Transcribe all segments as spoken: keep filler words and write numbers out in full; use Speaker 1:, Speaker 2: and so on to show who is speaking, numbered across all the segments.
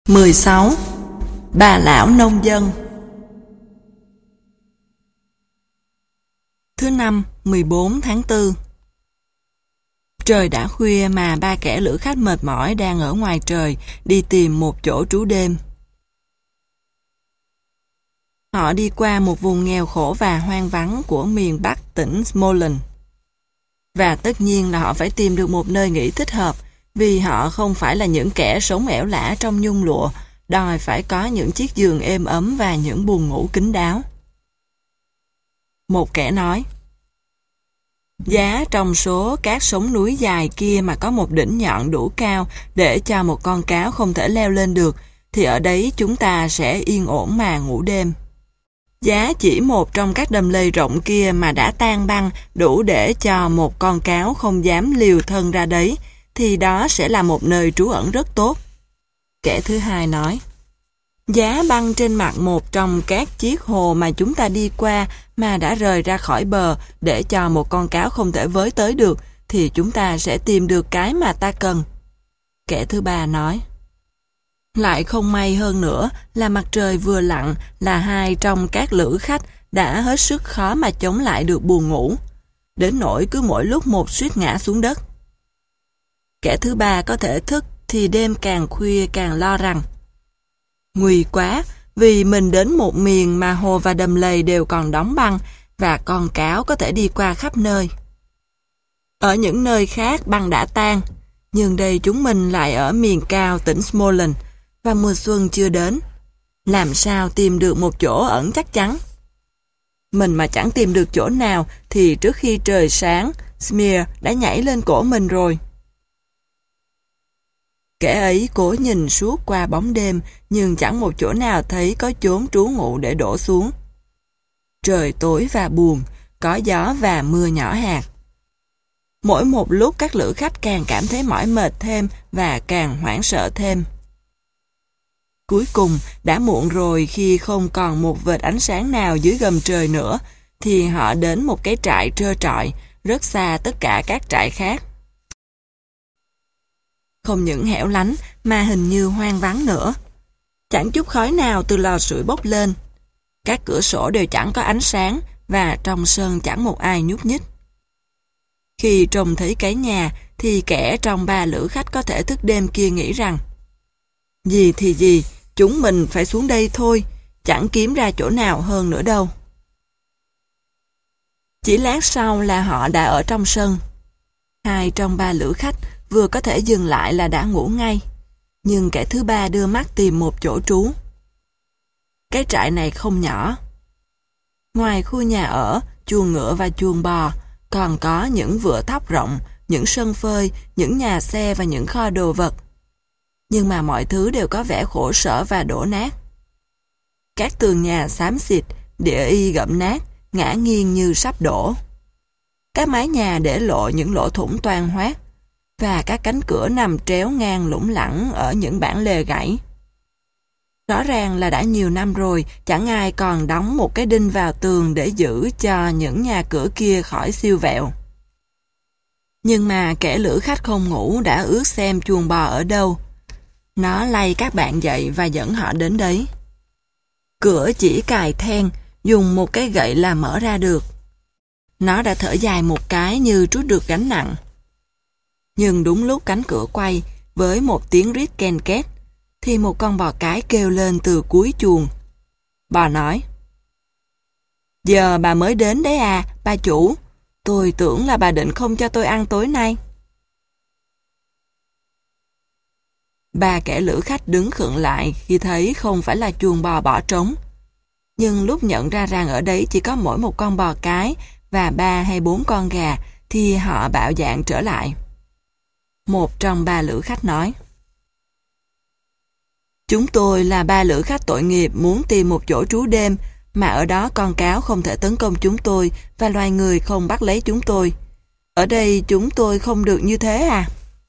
Speaker 1: mười sáu. Bà lão nông dân. Thứ năm, mười bốn tháng tư. Trời đã khuya mà ba kẻ lữ khách mệt mỏi đang ở ngoài trời đi tìm một chỗ trú đêm. Họ đi qua một vùng nghèo khổ và hoang vắng của miền Bắc tỉnh Smolensk. Và tất nhiên là họ phải tìm được một nơi nghỉ thích hợp, vì họ không phải là những kẻ sống ẻo lả trong nhung lụa, đòi phải có những chiếc giường êm ấm và những buồng ngủ kín đáo. Một kẻ nói: giá trong số các sống núi dài kia mà có một đỉnh nhọn đủ cao để cho một con cáo không thể leo lên được, thì ở đấy chúng ta sẽ yên ổn mà ngủ đêm. Giá chỉ một trong các đầm lầy rộng kia mà đã tan băng đủ để cho một con cáo không dám liều thân ra đấy, thì đó sẽ là một nơi trú ẩn rất tốt. Kẻ thứ hai nói: giá băng trên mặt một trong các chiếc hồ mà chúng ta đi qua mà đã rời ra khỏi bờ để cho một con cáo không thể với tới được, thì chúng ta sẽ tìm được cái mà ta cần. Kẻ thứ ba nói: lại không may hơn nữa là mặt trời vừa lặn là hai trong các lữ khách đã hết sức khó mà chống lại được buồn ngủ, đến nỗi cứ mỗi lúc một suýt ngã xuống đất. Kẻ thứ ba có thể thức thì đêm càng khuya càng lo rằng: nguy quá, vì mình đến một miền mà hồ và đầm lầy đều còn đóng băng và con cáo có thể đi qua khắp nơi. Ở những nơi khác băng đã tan, nhưng đây chúng mình lại ở miền cao tỉnh Smolensk và mùa xuân chưa đến. Làm sao tìm được một chỗ ẩn chắc chắn? Mình mà chẳng tìm được chỗ nào thì trước khi trời sáng, Smear đã nhảy lên cổ mình rồi. Kẻ ấy cố nhìn suốt qua bóng đêm, nhưng chẳng một chỗ nào thấy có chốn trú ngụ để đổ xuống. Trời tối và buồn, có gió và mưa nhỏ hạt. Mỗi một lúc các lữ khách càng cảm thấy mỏi mệt thêm và càng hoảng sợ thêm. Cuối cùng, đã muộn rồi, khi không còn một vệt ánh sáng nào dưới gầm trời nữa, thì họ đến một cái trại trơ trọi, rất xa tất cả các trại khác. Không những hẻo lánh mà hình như hoang vắng nữa. Chẳng chút khói nào từ lò sưởi bốc lên. Các cửa sổ đều chẳng có ánh sáng và trong sân chẳng một ai nhúc nhích. Khi trông thấy cái nhà thì kẻ trong ba lữ khách có thể thức đêm kia nghĩ rằng: gì thì gì, chúng mình phải xuống đây thôi, chẳng kiếm ra chỗ nào hơn nữa đâu. Chỉ lát sau là họ đã ở trong sân. Hai trong ba lữ khách vừa có thể dừng lại là đã ngủ ngay, nhưng kẻ thứ ba đưa mắt tìm một chỗ trú. Cái trại này không nhỏ. Ngoài khu nhà ở, chuồng ngựa và chuồng bò, còn có những vựa thóc rộng, những sân phơi, những nhà xe và những kho đồ vật. Nhưng mà mọi thứ đều có vẻ khổ sở và đổ nát. Các tường nhà xám xịt, địa y gậm nát, ngã nghiêng như sắp đổ. Các mái nhà để lộ những lỗ thủng toang hoác, và các cánh cửa nằm tréo ngang lủng lẳng ở những bản lề gãy. Rõ ràng là đã nhiều năm rồi, chẳng ai còn đóng một cái đinh vào tường để giữ cho những nhà cửa kia khỏi siêu vẹo. Nhưng mà kẻ lữ khách không ngủ đã ước xem chuồng bò ở đâu. Nó lay các bạn dậy và dẫn họ đến đấy. Cửa chỉ cài then, dùng một cái gậy là mở ra được. Nó đã thở dài một cái như trút được gánh nặng. Nhưng đúng lúc cánh cửa quay, với một tiếng rít ken két, thì một con bò cái kêu lên từ cuối chuồng. Bò nói: giờ bà mới đến đấy à, bà chủ. Tôi tưởng là bà định không cho tôi ăn tối nay. Ba kẻ lữ khách đứng khựng lại khi thấy không phải là chuồng bò bỏ trống. Nhưng lúc nhận ra rằng ở đấy chỉ có mỗi một con bò cái và ba hay bốn con gà, thì họ bạo dạn trở lại. Một trong ba lữ khách nói: chúng tôi là ba lữ khách tội nghiệp muốn tìm một chỗ trú đêm, mà ở đó con cáo không thể tấn công chúng tôi và loài người không bắt lấy chúng tôi. Ở đây chúng tôi không được như thế à?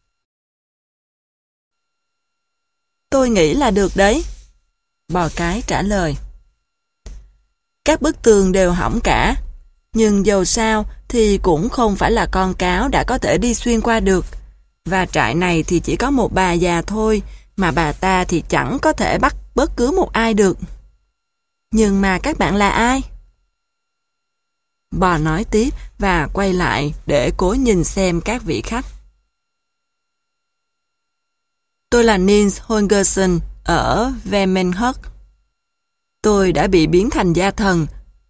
Speaker 1: Tôi nghĩ là được đấy. Bò cái trả lời: các bức tường đều hỏng cả, nhưng dầu sao thì cũng không phải là con cáo đã có thể đi xuyên qua được. Và trại này thì chỉ có một bà già thôi, mà bà ta thì chẳng có thể bắt bất cứ một ai được. Nhưng mà các bạn là ai? Bò nói tiếp và quay lại để cố nhìn xem các vị khách. Tôi là Nils Holgersson ở Vemmenhög. Tôi đã bị biến thành gia thần.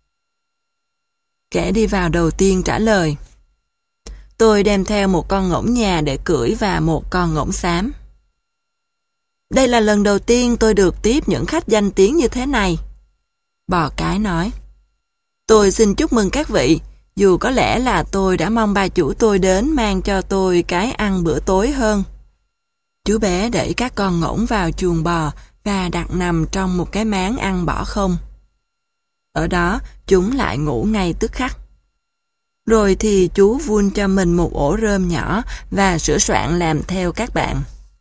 Speaker 1: Kẻ đi vào đầu tiên trả lời. Tôi đem theo một con ngỗng nhà để cưỡi và một con ngỗng xám. Đây là lần đầu tiên tôi được tiếp những khách danh tiếng như thế này. Bò cái nói. Tôi xin chúc mừng các vị, dù có lẽ là tôi đã mong bà chủ tôi đến mang cho tôi cái ăn bữa tối hơn. Chú bé đẩy các con ngỗng vào chuồng bò và đặt nằm trong một cái máng ăn bỏ không. Ở đó, chúng lại ngủ ngay tức khắc. Rồi thì chú vun cho mình một ổ rơm nhỏ và sửa soạn làm theo các bạn.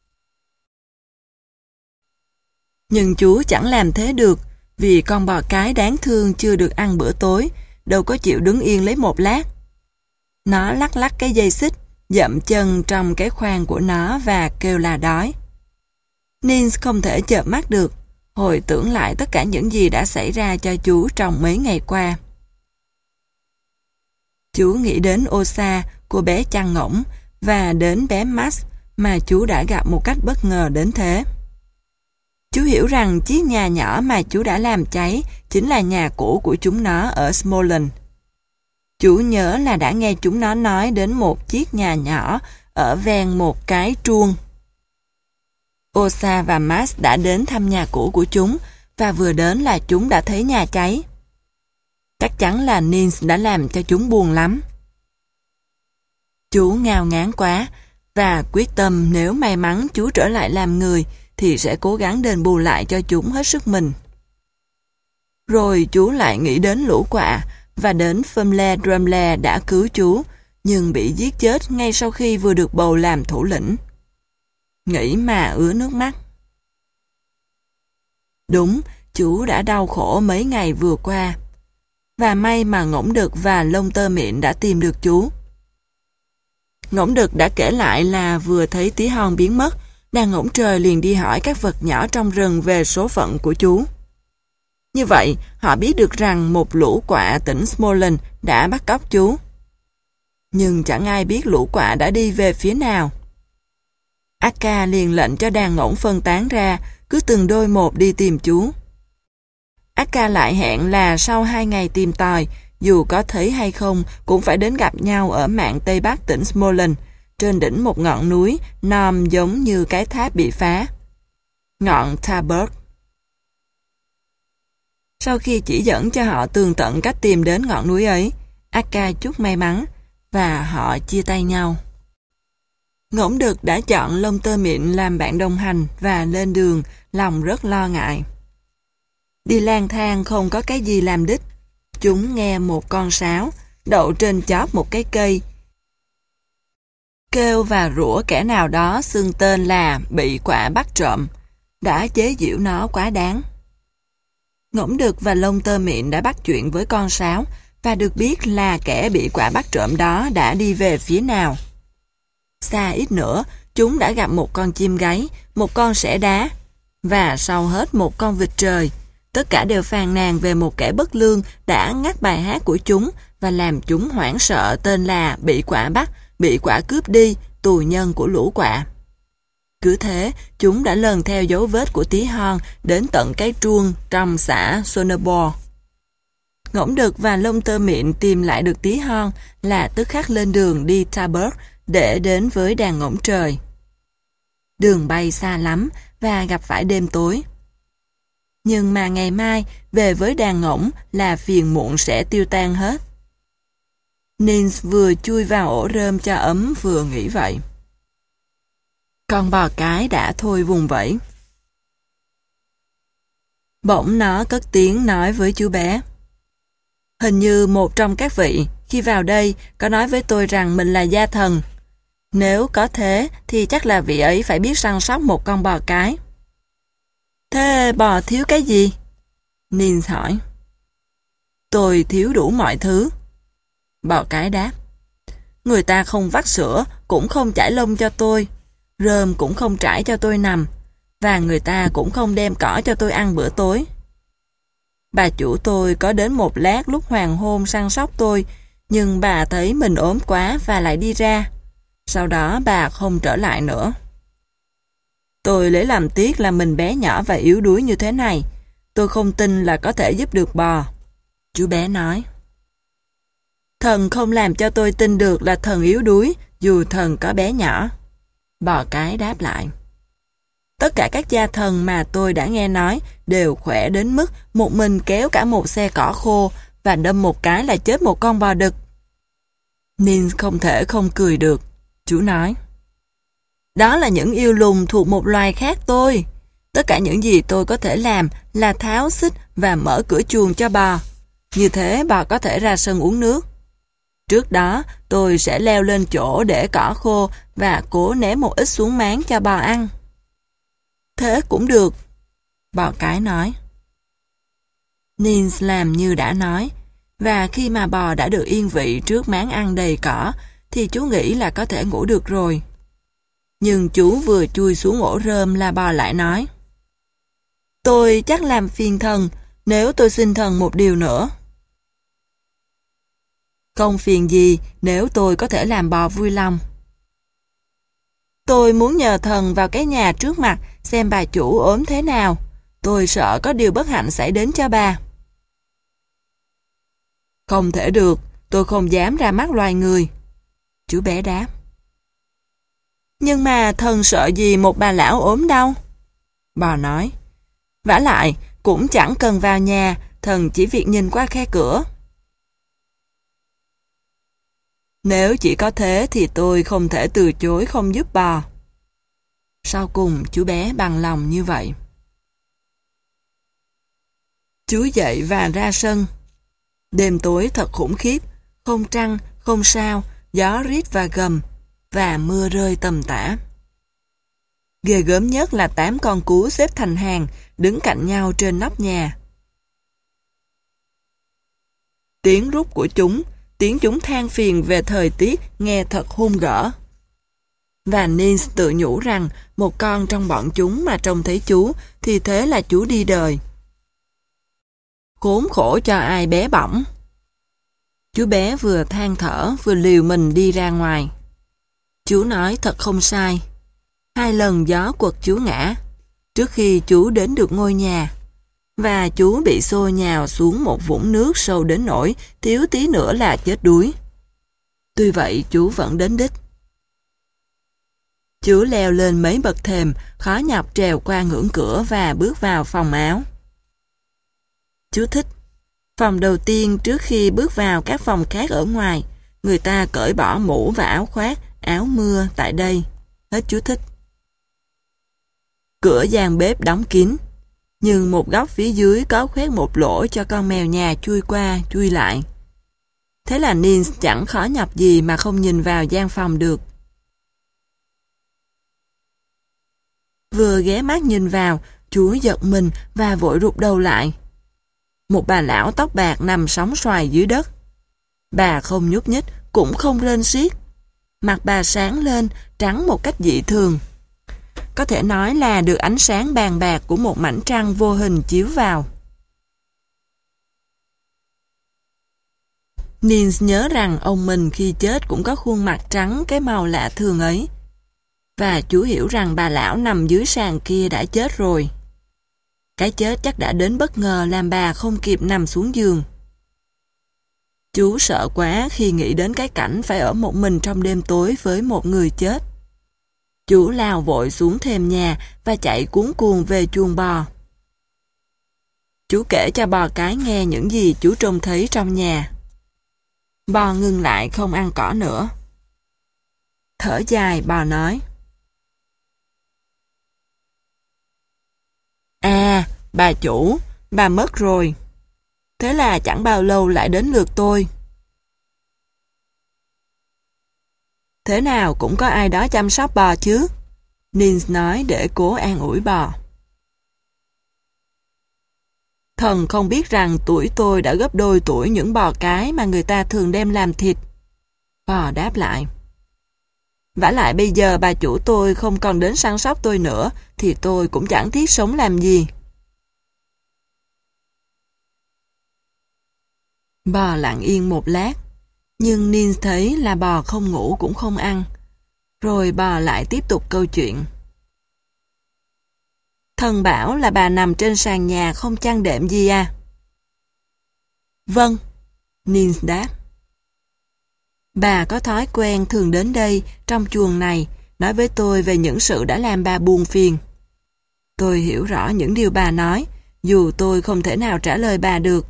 Speaker 1: Nhưng chú chẳng làm thế được, vì con bò cái đáng thương chưa được ăn bữa tối, đâu có chịu đứng yên lấy một lát. Nó lắc lắc cái dây xích, dậm chân trong cái khoang của nó và kêu là đói. Nils không thể chợp mắt được, hồi tưởng lại tất cả những gì đã xảy ra cho chú trong mấy ngày qua. Chú nghĩ đến Osa, cô bé chăn ngỗng, và đến bé Max mà chú đã gặp một cách bất ngờ đến thế. Chú hiểu rằng chiếc nhà nhỏ mà chú đã làm cháy chính là nhà cũ của chúng nó ở Smolensk. Chú nhớ là đã nghe chúng nó nói đến một chiếc nhà nhỏ ở ven một cái truông. Osa và Max đã đến thăm nhà cũ của chúng, và vừa đến là chúng đã thấy nhà cháy. Chắc chắn là Nils đã làm cho chúng buồn lắm. Chú ngao ngán quá, và quyết tâm nếu may mắn chú trở lại làm người, thì sẽ cố gắng đền bù lại cho chúng hết sức mình. Rồi chú lại nghĩ đến lũ quạ, và đến Fumle Drumle đã cứu chú, nhưng bị giết chết ngay sau khi vừa được bầu làm thủ lĩnh. Nghĩ mà ứa nước mắt. Đúng, chú đã đau khổ mấy ngày vừa qua. Và may mà Ngỗng Đực và Lông Tơ Mịn đã tìm được chú. Ngỗng Đực đã kể lại là vừa thấy Tí Hon biến mất, đàn ngỗng trời liền đi hỏi các vật nhỏ trong rừng về số phận của chú. Như vậy, họ biết được rằng một lũ quạ tỉnh Smolensk đã bắt cóc chú. Nhưng chẳng ai biết lũ quạ đã đi về phía nào. Akka liền lệnh cho đàn ngỗng phân tán ra, cứ từng đôi một đi tìm chú. Akka lại hẹn là sau hai ngày tìm tòi, dù có thấy hay không cũng phải đến gặp nhau ở mạn Tây Bắc tỉnh Smolensk, trên đỉnh một ngọn núi nom giống như cái tháp bị phá. Ngọn Taberg. Sau khi chỉ dẫn cho họ tường tận cách tìm đến ngọn núi ấy, Akka chúc may mắn, và họ chia tay nhau. Ngỗng Đực đã chọn Lông Tơ Mịn làm bạn đồng hành và lên đường, lòng rất lo ngại. Đi lang thang không có cái gì làm đích. Chúng nghe một con sáo đậu trên chóp một cái cây kêu và rủa kẻ nào đó xưng tên là bị quạ bắt trộm, đã chế giễu nó quá đáng. Ngỗng Đực và Lông Tơ Mịn đã bắt chuyện với con sáo và được biết là kẻ bị quạ bắt trộm đó đã đi về phía nào. Xa ít nữa, chúng đã gặp một con chim gáy, một con sẻ đá, và sau hết một con vịt trời. Tất cả đều phàn nàn về một kẻ bất lương đã ngắt bài hát của chúng và làm chúng hoảng sợ, tên là bị quạ bắt, bị quạ cướp đi, tù nhân của lũ quạ. Cứ thế, chúng đã lần theo dấu vết của Tí Hon đến tận cái truông trong xã Sonneborg. Ngỗng Đực và Lông Tơ Mịn tìm lại được Tí Hon là tức khắc lên đường đi Taberg để đến với đàn ngỗng trời. Đường bay xa lắm và gặp phải đêm tối. Nhưng mà ngày mai về với đàn ngỗng là phiền muộn sẽ tiêu tan hết. Nils vừa chui vào ổ rơm cho ấm vừa nghĩ vậy. Con bò cái đã thôi vùng vẫy. Bỗng nó cất tiếng nói với chú bé. Hình như một trong các vị khi vào đây có nói với tôi rằng mình là gia thần. Nếu có thế thì chắc là vị ấy phải biết săn sóc một con bò cái. Thế bò thiếu cái gì? Nils hỏi. Tôi thiếu đủ mọi thứ. Bò cái đáp. Người ta không vắt sữa, cũng không chải lông cho tôi. Rơm cũng không trải cho tôi nằm. và người ta cũng không đem cỏ cho tôi ăn bữa tối. Bà chủ tôi có đến một lát lúc hoàng hôn săn sóc tôi, nhưng bà thấy mình ốm quá và lại đi ra. Sau đó bà không trở lại nữa. Tôi lấy làm tiếc là mình bé nhỏ và yếu đuối như thế này. Tôi không tin là có thể giúp được bò. Chú bé nói. Thần không làm cho tôi tin được là thần yếu đuối, dù thần có bé nhỏ. Bò cái đáp lại. Tất cả các gia thần mà tôi đã nghe nói đều khỏe đến mức một mình kéo cả một xe cỏ khô và đâm một cái là chết một con bò đực. Nins không thể không cười được. Chú nói. Đó là những yêu lùn thuộc một loài khác tôi. Tất cả những gì tôi có thể làm là tháo xích và mở cửa chuồng cho bò. Như thế bò có thể ra sân uống nước. Trước đó tôi sẽ leo lên chỗ để cỏ khô và cố ném một ít xuống máng cho bò ăn. Thế cũng được, bò cái nói. Nins làm như đã nói, và khi mà bò đã được yên vị trước máng ăn đầy cỏ, thì chú nghĩ là có thể ngủ được rồi. Nhưng chú vừa chui xuống ổ rơm là bò lại nói. Tôi chắc làm phiền thần nếu tôi xin thần một điều nữa. Không phiền gì nếu tôi có thể làm bò vui lòng. Tôi muốn nhờ thần vào cái nhà trước mặt xem bà chủ ốm thế nào. Tôi sợ có điều bất hạnh xảy đến cho bà. Không thể được, tôi không dám ra mắt loài người. Chú bé đáp. Nhưng mà thần sợ gì một bà lão ốm đâu? Bò nói. Vả lại, cũng chẳng cần vào nhà, thần chỉ việc nhìn qua khe cửa. Nếu chỉ có thế thì tôi không thể từ chối không giúp bò. Sau cùng chú bé bằng lòng như vậy. Chú dậy và ra sân. Đêm tối thật khủng khiếp, không trăng, không sao, gió rít và gầm, và mưa rơi tầm tã. Ghê gớm nhất là tám con cú xếp thành hàng, đứng cạnh nhau trên nóc nhà. Tiếng rút của chúng, tiếng chúng than phiền về thời tiết nghe thật hung gở. Và Nins tự nhủ rằng một con trong bọn chúng mà trông thấy chú thì thế là chú đi đời. Khốn khổ cho ai bé bỏng. Chú bé vừa than thở vừa liều mình đi ra ngoài. Chú nói thật không sai. Hai lần gió quật chú ngã trước khi chú đến được ngôi nhà, và chú bị xô nhào xuống một vũng nước sâu đến nỗi thiếu tí nữa là chết đuối. Tuy vậy chú vẫn đến đích. Chú leo lên mấy bậc thềm, khó nhọc trèo qua ngưỡng cửa và bước vào phòng áo. Chú thích. Phòng đầu tiên trước khi bước vào các phòng khác ở ngoài, người ta cởi bỏ mũ và áo khoác, áo mưa tại đây. Hết chú thích. Cửa gian bếp đóng kín, nhưng một góc phía dưới có khoét một lỗ cho con mèo nhà chui qua, chui lại. Thế là Nins chẳng khó nhọc gì mà không nhìn vào gian phòng được. Vừa ghé mắt nhìn vào, chú giật mình và vội rụt đầu lại. Một bà lão tóc bạc nằm sóng xoài dưới đất. Bà không nhúc nhích, cũng không rên xiết. Mặt bà sáng lên, trắng một cách dị thường. Có thể nói là được ánh sáng bàn bạc của một mảnh trăng vô hình chiếu vào. Nins nhớ rằng ông mình khi chết cũng có khuôn mặt trắng cái màu lạ thường ấy. Và chú hiểu rằng bà lão nằm dưới sàn kia đã chết rồi. Cái chết chắc đã đến bất ngờ làm bà không kịp nằm xuống giường. Chú sợ quá khi nghĩ đến cái cảnh phải ở một mình trong đêm tối với một người chết. Chú lao vội xuống thềm nhà và chạy cuống cuồng về chuồng bò. Chú kể cho bò cái nghe những gì chú trông thấy trong nhà. Bò ngừng lại không ăn cỏ nữa. Thở dài bò nói. À, bà chủ, bà mất rồi. Thế là chẳng bao lâu lại đến lượt tôi. Thế nào cũng có ai đó chăm sóc bò chứ? Nins nói để cố an ủi bò. Thần không biết rằng tuổi tôi đã gấp đôi tuổi những bò cái mà người ta thường đem làm thịt. Bò đáp lại. Vả lại bây giờ bà chủ tôi không còn đến săn sóc tôi nữa, thì tôi cũng chẳng thiết sống làm gì. Bò lặng yên một lát, nhưng Nins thấy là bò không ngủ cũng không ăn. Rồi bò lại tiếp tục câu chuyện. Thần bảo là bà nằm trên sàn nhà không chăn đệm gì à? Vâng, Nins đáp. Bà có thói quen thường đến đây, trong chuồng này, nói với tôi về những sự đã làm bà buồn phiền. Tôi hiểu rõ những điều bà nói, dù tôi không thể nào trả lời bà được.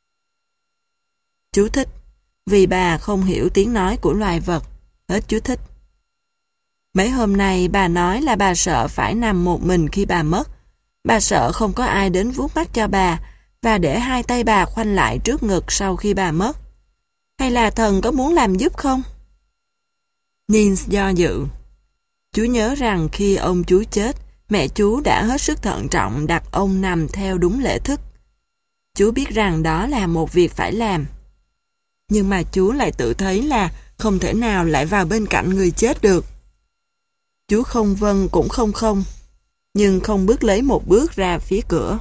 Speaker 1: Chú thích, vì bà không hiểu tiếng nói của loài vật. Hết chú thích. Mấy hôm nay bà nói là bà sợ phải nằm một mình khi bà mất. Bà sợ không có ai đến vuốt mắt cho bà và để hai tay bà khoanh lại trước ngực sau khi bà mất. Hay là thần có muốn làm giúp không? Nins do dự. Chú nhớ rằng khi ông chú chết, mẹ chú đã hết sức thận trọng đặt ông nằm theo đúng lễ thức. Chú biết rằng đó là một việc phải làm. Nhưng mà chú lại tự thấy là không thể nào lại vào bên cạnh người chết được. Chú không vâng cũng không không, nhưng không bước lấy một bước ra phía cửa.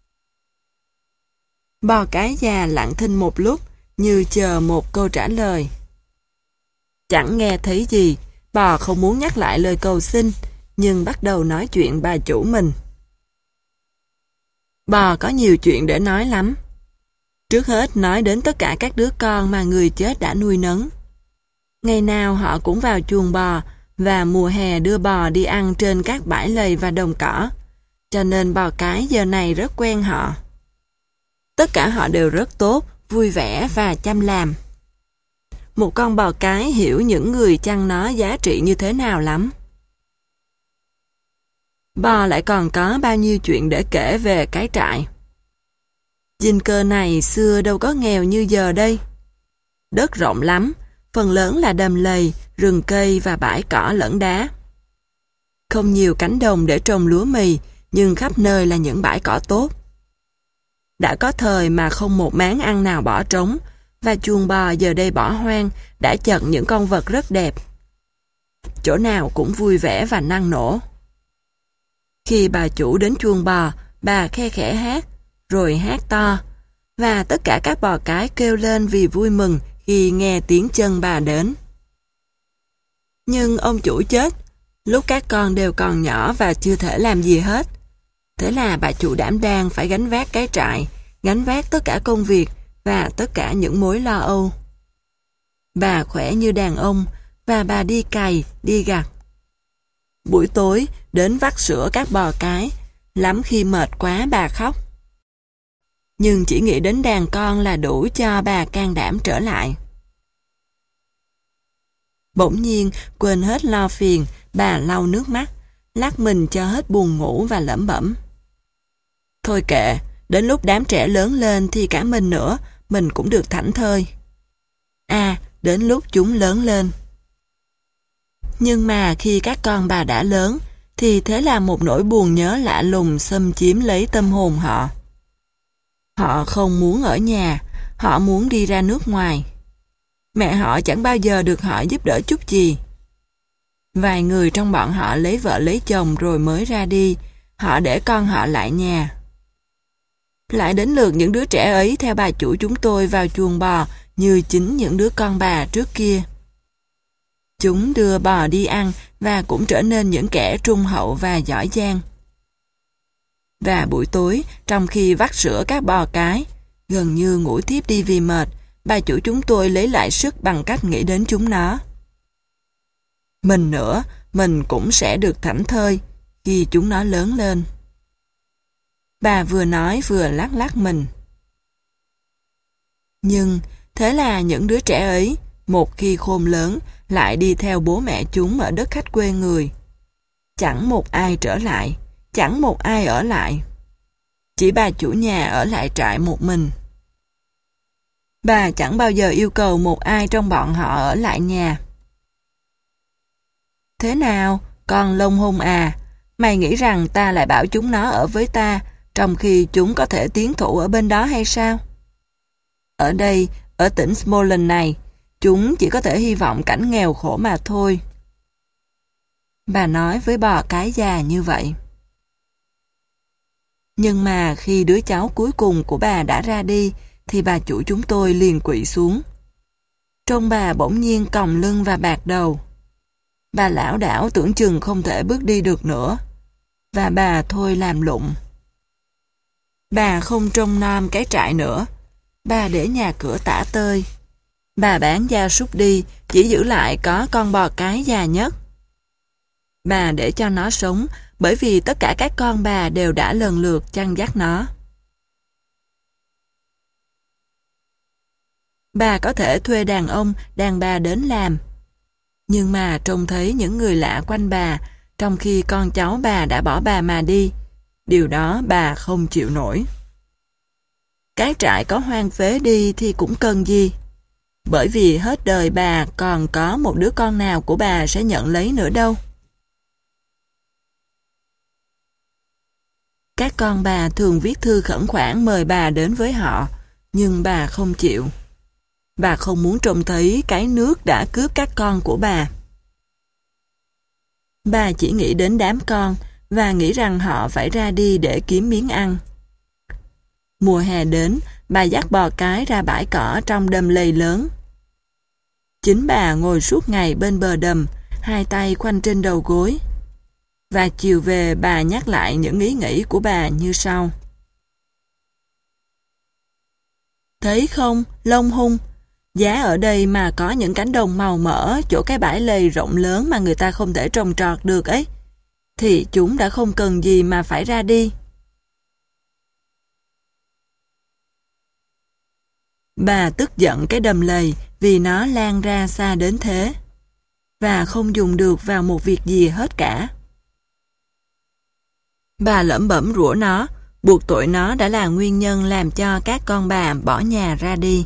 Speaker 1: Bò cái già lặng thinh một lúc, như chờ một câu trả lời. Chẳng nghe thấy gì, bò không muốn nhắc lại lời cầu xin, nhưng bắt đầu nói chuyện bà chủ mình. Bò có nhiều chuyện để nói lắm. Trước hết nói đến tất cả các đứa con mà người chết đã nuôi nấng. Ngày nào họ cũng vào chuồng bò, và mùa hè đưa bò đi ăn trên các bãi lầy và đồng cỏ, cho nên bò cái giờ này rất quen họ. Tất cả họ đều rất tốt, vui vẻ và chăm làm. Một con bò cái hiểu những người chăn nó giá trị như thế nào lắm. Bò lại còn có bao nhiêu chuyện để kể về cái trại. Dinh cơ này xưa đâu có nghèo như giờ đây. Đất rộng lắm, phần lớn là đầm lầy, rừng cây và bãi cỏ lẫn đá. Không nhiều cánh đồng để trồng lúa mì, nhưng khắp nơi là những bãi cỏ tốt. Đã có thời mà không một máng ăn nào bỏ trống, và chuồng bò giờ đây bỏ hoang, đã chật những con vật rất đẹp. Chỗ nào cũng vui vẻ và năng nổ. Khi bà chủ đến chuồng bò, bà khe khẽ hát, rồi hát to, và tất cả các bò cái kêu lên vì vui mừng khi nghe tiếng chân bà đến. Nhưng ông chủ chết, lúc các con đều còn nhỏ và chưa thể làm gì hết. Thế là bà chủ đảm đang phải gánh vác cái trại, gánh vác tất cả công việc và tất cả những mối lo âu. Bà khỏe như đàn ông và bà đi cày, đi gặt. Buổi tối đến vắt sữa các bò cái, lắm khi mệt quá bà khóc. Nhưng chỉ nghĩ đến đàn con là đủ cho bà can đảm trở lại. Bỗng nhiên quên hết lo phiền, bà lau nước mắt, lắc mình cho hết buồn ngủ và lẩm bẩm. Thôi kệ, đến lúc đám trẻ lớn lên thì cả mình nữa, mình cũng được thảnh thơi. À, đến lúc chúng lớn lên. Nhưng mà khi các con bà đã lớn, thì thế là một nỗi buồn nhớ lạ lùng xâm chiếm lấy tâm hồn họ. Họ không muốn ở nhà, họ muốn đi ra nước ngoài. Mẹ họ chẳng bao giờ được họ giúp đỡ chút gì. Vài người trong bọn họ lấy vợ lấy chồng rồi mới ra đi, họ để con họ lại nhà. Lại đến lượt những đứa trẻ ấy theo bà chủ chúng tôi vào chuồng bò như chính những đứa con bà trước kia. Chúng đưa bò đi ăn và cũng trở nên những kẻ trung hậu và giỏi giang. Và buổi tối, trong khi vắt sữa các bò cái, gần như ngủ thiếp đi vì mệt, bà chủ chúng tôi lấy lại sức bằng cách nghĩ đến chúng nó. Mình nữa, mình cũng sẽ được thảnh thơi khi chúng nó lớn lên. Bà vừa nói vừa lắc lắc mình. Nhưng thế là những đứa trẻ ấy, một khi khôn lớn, lại đi theo bố mẹ chúng ở đất khách quê người. Chẳng một ai trở lại, chẳng một ai ở lại. Chỉ bà chủ nhà ở lại trại một mình. Bà chẳng bao giờ yêu cầu một ai trong bọn họ ở lại nhà. Thế nào, con lông hung à, mày nghĩ rằng ta lại bảo chúng nó ở với ta, trong khi chúng có thể tiến thủ ở bên đó hay sao? Ở đây, ở tỉnh Smolensk này, chúng chỉ có thể hy vọng cảnh nghèo khổ mà thôi. Bà nói với bò cái già như vậy. Nhưng mà khi đứa cháu cuối cùng của bà đã ra đi, thì bà chủ chúng tôi liền quỵ xuống. Trông bà bỗng nhiên còng lưng và bạc đầu. Bà lảo đảo tưởng chừng không thể bước đi được nữa. Và bà thôi làm lụng. Bà không trông nom cái trại nữa. Bà để nhà cửa tả tơi. Bà bán gia súc đi, chỉ giữ lại có con bò cái già nhất. Bà để cho nó sống, bởi vì tất cả các con bà đều đã lần lượt chăn dắt nó. Bà có thể thuê đàn ông, đàn bà đến làm. Nhưng mà trông thấy những người lạ quanh bà, trong khi con cháu bà đã bỏ bà mà đi. Điều đó bà không chịu nổi. Cái trại có hoang phế đi thì cũng cần gì. Bởi vì hết đời bà còn có một đứa con nào của bà sẽ nhận lấy nữa đâu. Các con bà thường viết thư khẩn khoản mời bà đến với họ, nhưng bà không chịu. Bà không muốn trông thấy cái nước đã cướp các con của bà. Bà chỉ nghĩ đến đám con và nghĩ rằng họ phải ra đi để kiếm miếng ăn. Mùa hè đến, bà dắt bò cái ra bãi cỏ trong đầm lầy lớn. Chính bà ngồi suốt ngày bên bờ đầm, hai tay khoanh trên đầu gối. Và chiều về bà nhắc lại những ý nghĩ của bà như sau. Thấy không, Long Hung, giá ở đây mà có những cánh đồng màu mỡ chỗ cái bãi lầy rộng lớn mà người ta không thể trồng trọt được ấy, thì chúng đã không cần gì mà phải ra đi. Bà tức giận cái đầm lầy vì nó lan ra xa đến thế, và không dùng được vào một việc gì hết cả. Bà lẩm bẩm rủa nó, buộc tội nó đã là nguyên nhân làm cho các con bà bỏ nhà ra đi.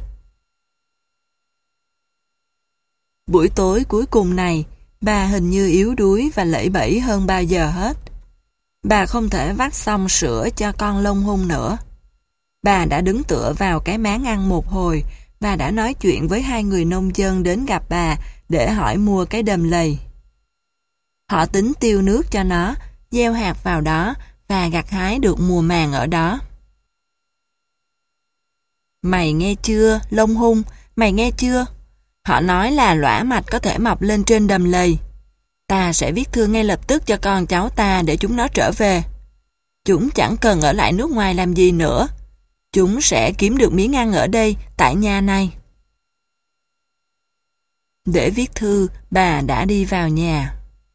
Speaker 1: Buổi tối cuối cùng này, bà hình như yếu đuối và lẫy bẫy hơn bao giờ hết. Bà không thể vắt xong sữa cho con Long Hung nữa. Bà đã đứng tựa vào cái máng ăn một hồi và đã nói chuyện với hai người nông dân đến gặp bà để hỏi mua cái đầm lầy. Họ tính tiêu nước cho nó, gieo hạt vào đó và gặt hái được mùa màng ở đó. Mày nghe chưa, Long Hung, mày nghe chưa? Họ nói là lõa mạch có thể mọc lên trên đầm lầy. Ta sẽ viết thư ngay lập tức cho con cháu ta để chúng nó trở về. Chúng chẳng cần ở lại nước ngoài làm gì nữa. Chúng sẽ kiếm được miếng ăn ở đây, tại nhà này. Để viết thư, bà đã đi vào nhà.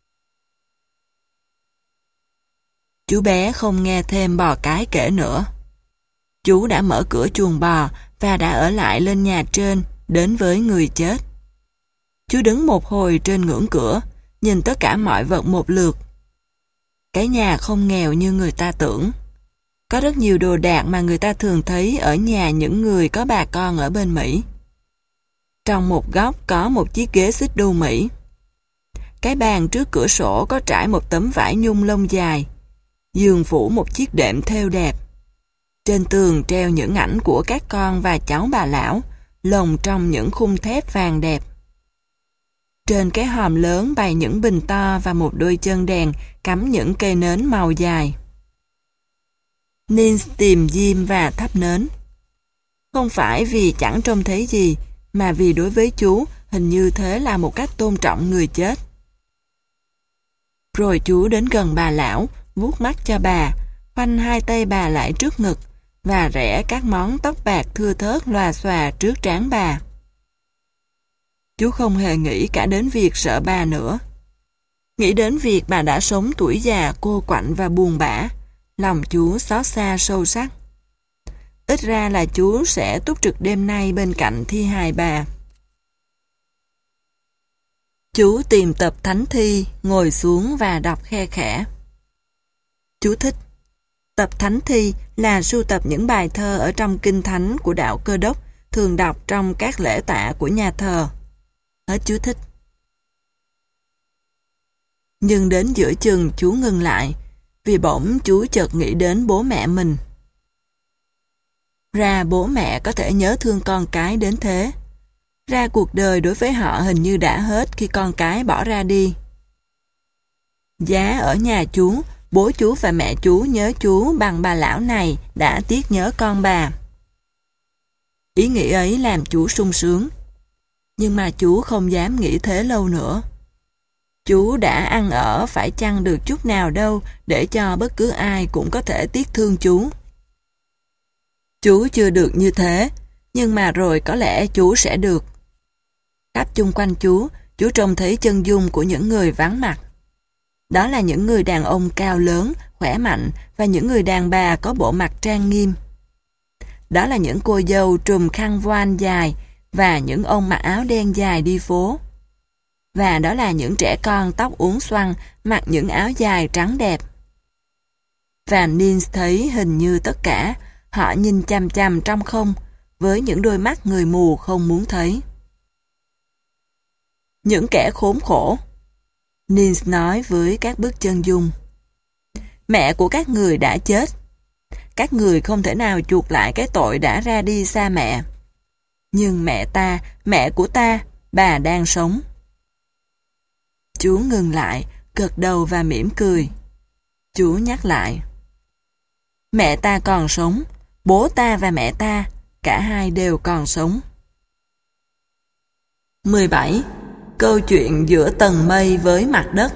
Speaker 1: Chú bé không nghe thêm bò cái kể nữa. Chú đã mở cửa chuồng bò và đã ở lại lên nhà trên, đến với người chết. Chú đứng một hồi trên ngưỡng cửa, nhìn tất cả mọi vật một lượt. Cái nhà không nghèo như người ta tưởng. Có rất nhiều đồ đạc mà người ta thường thấy ở nhà những người có bà con ở bên Mỹ. Trong một góc có một chiếc ghế xích đu Mỹ. Cái bàn trước cửa sổ có trải một tấm vải nhung lông dài. Giường phủ một chiếc đệm thêu đẹp. Trên tường treo những ảnh của các con và cháu bà lão, lồng trong những khung thép vàng đẹp. Trên cái hòm lớn bày những bình to và một đôi chân đèn cắm những cây nến màu dài. Nins tìm diêm và thắp nến. Không phải vì chẳng trông thấy gì, mà vì đối với chú, hình như thế là một cách tôn trọng người chết. Rồi chú đến gần bà lão, vuốt mắt cho bà, khoanh hai tay bà lại trước ngực, và rẽ các món tóc bạc thưa thớt lòa xòa trước trán bà. Chú không hề nghĩ cả đến việc sợ bà nữa. Nghĩ đến việc bà đã sống tuổi già cô quạnh và buồn bã, lòng chú xót xa sâu sắc. Ít ra là chú sẽ túc trực đêm nay bên cạnh thi hài bà. Chú tìm tập thánh thi, ngồi xuống và đọc khe khẽ. Chú thích. Tập thánh thi là sưu tập những bài thơ ở trong kinh thánh của đạo Cơ Đốc, thường đọc trong các lễ tạ của nhà thờ. Hết chú thích. Nhưng đến giữa chừng chú ngừng lại, vì bỗng chú chợt nghĩ đến bố mẹ mình. Ra bố mẹ có thể nhớ thương con cái đến thế. Ra cuộc đời đối với họ hình như đã hết khi con cái bỏ ra đi. Giá ở nhà chú, bố chú và mẹ chú nhớ chú bằng bà lão này đã tiếc nhớ con bà. Ý nghĩ ấy làm chú sung sướng. Nhưng mà chú không dám nghĩ thế lâu nữa. Chú đã ăn ở phải chăng được chút nào đâu để cho bất cứ ai cũng có thể tiếc thương chú. Chú chưa được như thế, nhưng mà rồi có lẽ chú sẽ được. Khắp chung quanh chú, chú trông thấy chân dung của những người vắng mặt. Đó là những người đàn ông cao lớn, khỏe mạnh và những người đàn bà có bộ mặt trang nghiêm. Đó là những cô dâu trùm khăn voan dài và những ông mặc áo đen dài đi phố. Và đó là những trẻ con tóc uốn xoăn mặc những áo dài trắng đẹp. Và Nins thấy hình như tất cả họ nhìn chằm chằm trong không với những đôi mắt người mù không muốn thấy. Những kẻ khốn khổ, Nins nói với các bức chân dung. Mẹ của các người đã chết. Các người không thể nào chuộc lại cái tội đã ra đi xa mẹ. Nhưng mẹ ta, mẹ của ta, bà đang sống. Chú ngừng lại, gật đầu và mỉm cười. Chú nhắc lại. Mẹ ta còn sống, bố ta và mẹ ta, cả hai đều còn sống. mười bảy. Câu chuyện giữa tầng mây với mặt đất.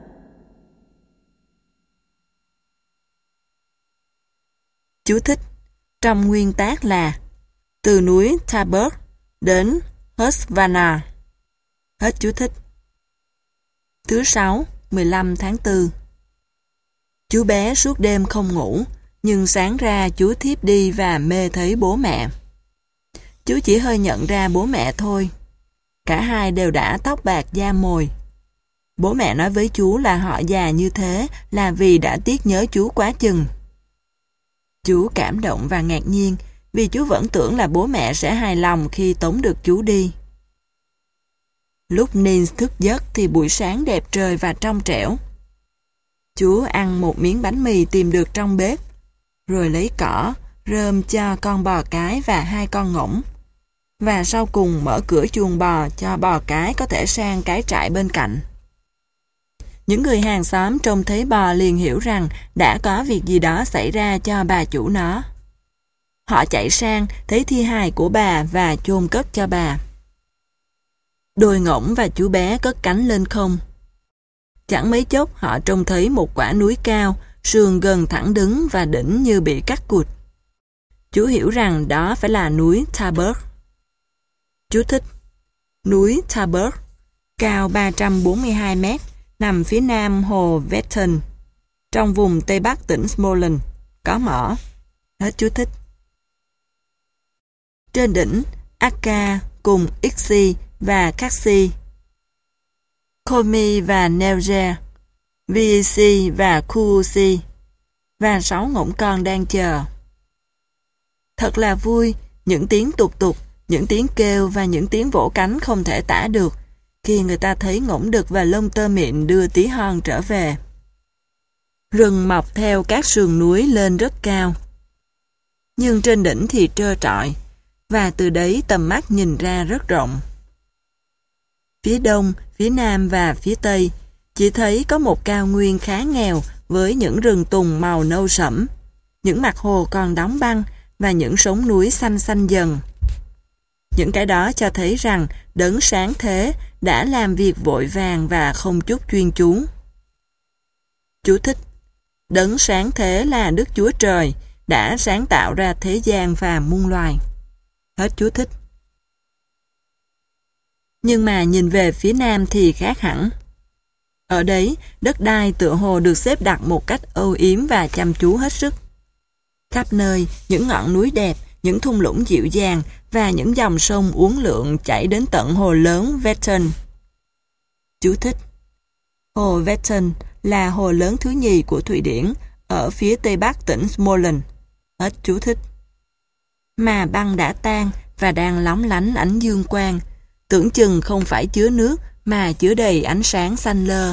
Speaker 1: Chú thích. Trong nguyên tác là từ núi Taberg đến Husqvarna. Hết chú thích. Thứ sáu, mười lăm tháng tư. Chú bé suốt đêm không ngủ, nhưng sáng ra chú thiếp đi và mê thấy bố mẹ. Chú chỉ hơi nhận ra bố mẹ thôi. Cả hai đều đã tóc bạc da mồi. Bố mẹ nói với chú là họ già như thế là vì đã tiếc nhớ chú quá chừng. Chú cảm động và ngạc nhiên vì chú vẫn tưởng là bố mẹ sẽ hài lòng khi tống được chú đi. Lúc Nins thức giấc thì buổi sáng đẹp trời và trong trẻo. Chú ăn một miếng bánh mì tìm được trong bếp, rồi lấy cỏ, rơm cho con bò cái và hai con ngỗng. Và sau cùng mở cửa chuồng bò cho bò cái có thể sang cái trại bên cạnh. Những người hàng xóm trông thấy bò liền hiểu rằng đã có việc gì đó xảy ra cho bà chủ nó. Họ chạy sang thấy thi hài của bà và chôn cất cho bà. Đôi ngỗng và chú bé cất cánh lên không. Chẳng mấy chốc họ trông thấy một quả núi cao, sườn gần thẳng đứng và đỉnh như bị cắt cụt. Chú hiểu rằng đó phải là núi Taberg. Chú thích. Núi Taberg, cao ba trăm bốn mươi hai mét, nằm phía nam hồ Vättern, trong vùng Tây Bắc tỉnh Småland, có mỏ. Hết chú thích. Trên đỉnh, Akka cùng Ixi và Kaxi, Komi và Nelge, Vici và Kuusi, và sáu ngỗng con đang chờ. Thật là vui, những tiếng tục tục, những tiếng kêu và những tiếng vỗ cánh không thể tả được khi người ta thấy ngỗng đực và lông tơ mịn đưa tí hon trở về. Rừng mọc theo các sườn núi lên rất cao. Nhưng trên đỉnh thì trơ trọi, và từ đấy tầm mắt nhìn ra rất rộng. Phía đông, phía nam và phía tây chỉ thấy có một cao nguyên khá nghèo với những rừng tùng màu nâu sẫm, những mặt hồ còn đóng băng và những sống núi xanh xanh dần. Những cái đó cho thấy rằng đấng sáng thế đã làm việc vội vàng và không chút chuyên chú. Chú thích. Đấng sáng thế là Đức Chúa Trời đã sáng tạo ra thế gian và muôn loài. Hết chú thích. Nhưng mà nhìn về phía nam thì khác hẳn. Ở đấy, đất đai tựa hồ được xếp đặt một cách âu yếm và chăm chú hết sức. Khắp nơi, những ngọn núi đẹp, những thung lũng dịu dàng và những dòng sông uốn lượn chảy đến tận hồ lớn Vättern. Chú thích. Hồ Vättern là hồ lớn thứ nhì của Thụy Điển ở phía tây bắc tỉnh Småland. Hết chú thích. Mà băng đã tan và đang lóng lánh ánh dương quang, tưởng chừng không phải chứa nước mà chứa đầy ánh sáng xanh lơ.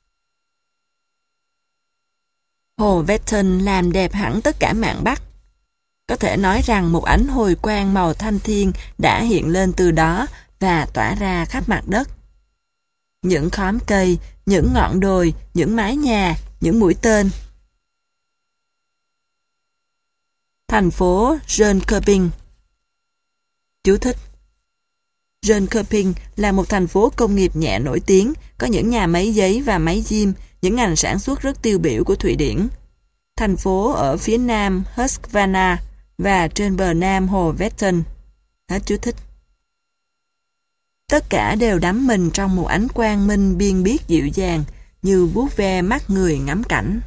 Speaker 1: Hồ Vättern làm đẹp hẳn tất cả mạn Bắc. Có thể nói rằng một ánh hồi quang màu thanh thiên đã hiện lên từ đó và tỏa ra khắp mặt đất. Những khóm cây, những ngọn đồi, những mái nhà, những mũi tên. Thành phố Jönköping. Chú thích: Jönköping là một thành phố công nghiệp nhẹ nổi tiếng, có những nhà máy giấy và máy diêm, những ngành sản xuất rất tiêu biểu của Thụy Điển. Thành phố ở phía nam Husqvarna và trên bờ nam hồ Vättern. Hết chú thích. Tất cả đều đắm mình trong một ánh quang minh biên biết dịu dàng, như vuốt ve mắt người ngắm cảnh.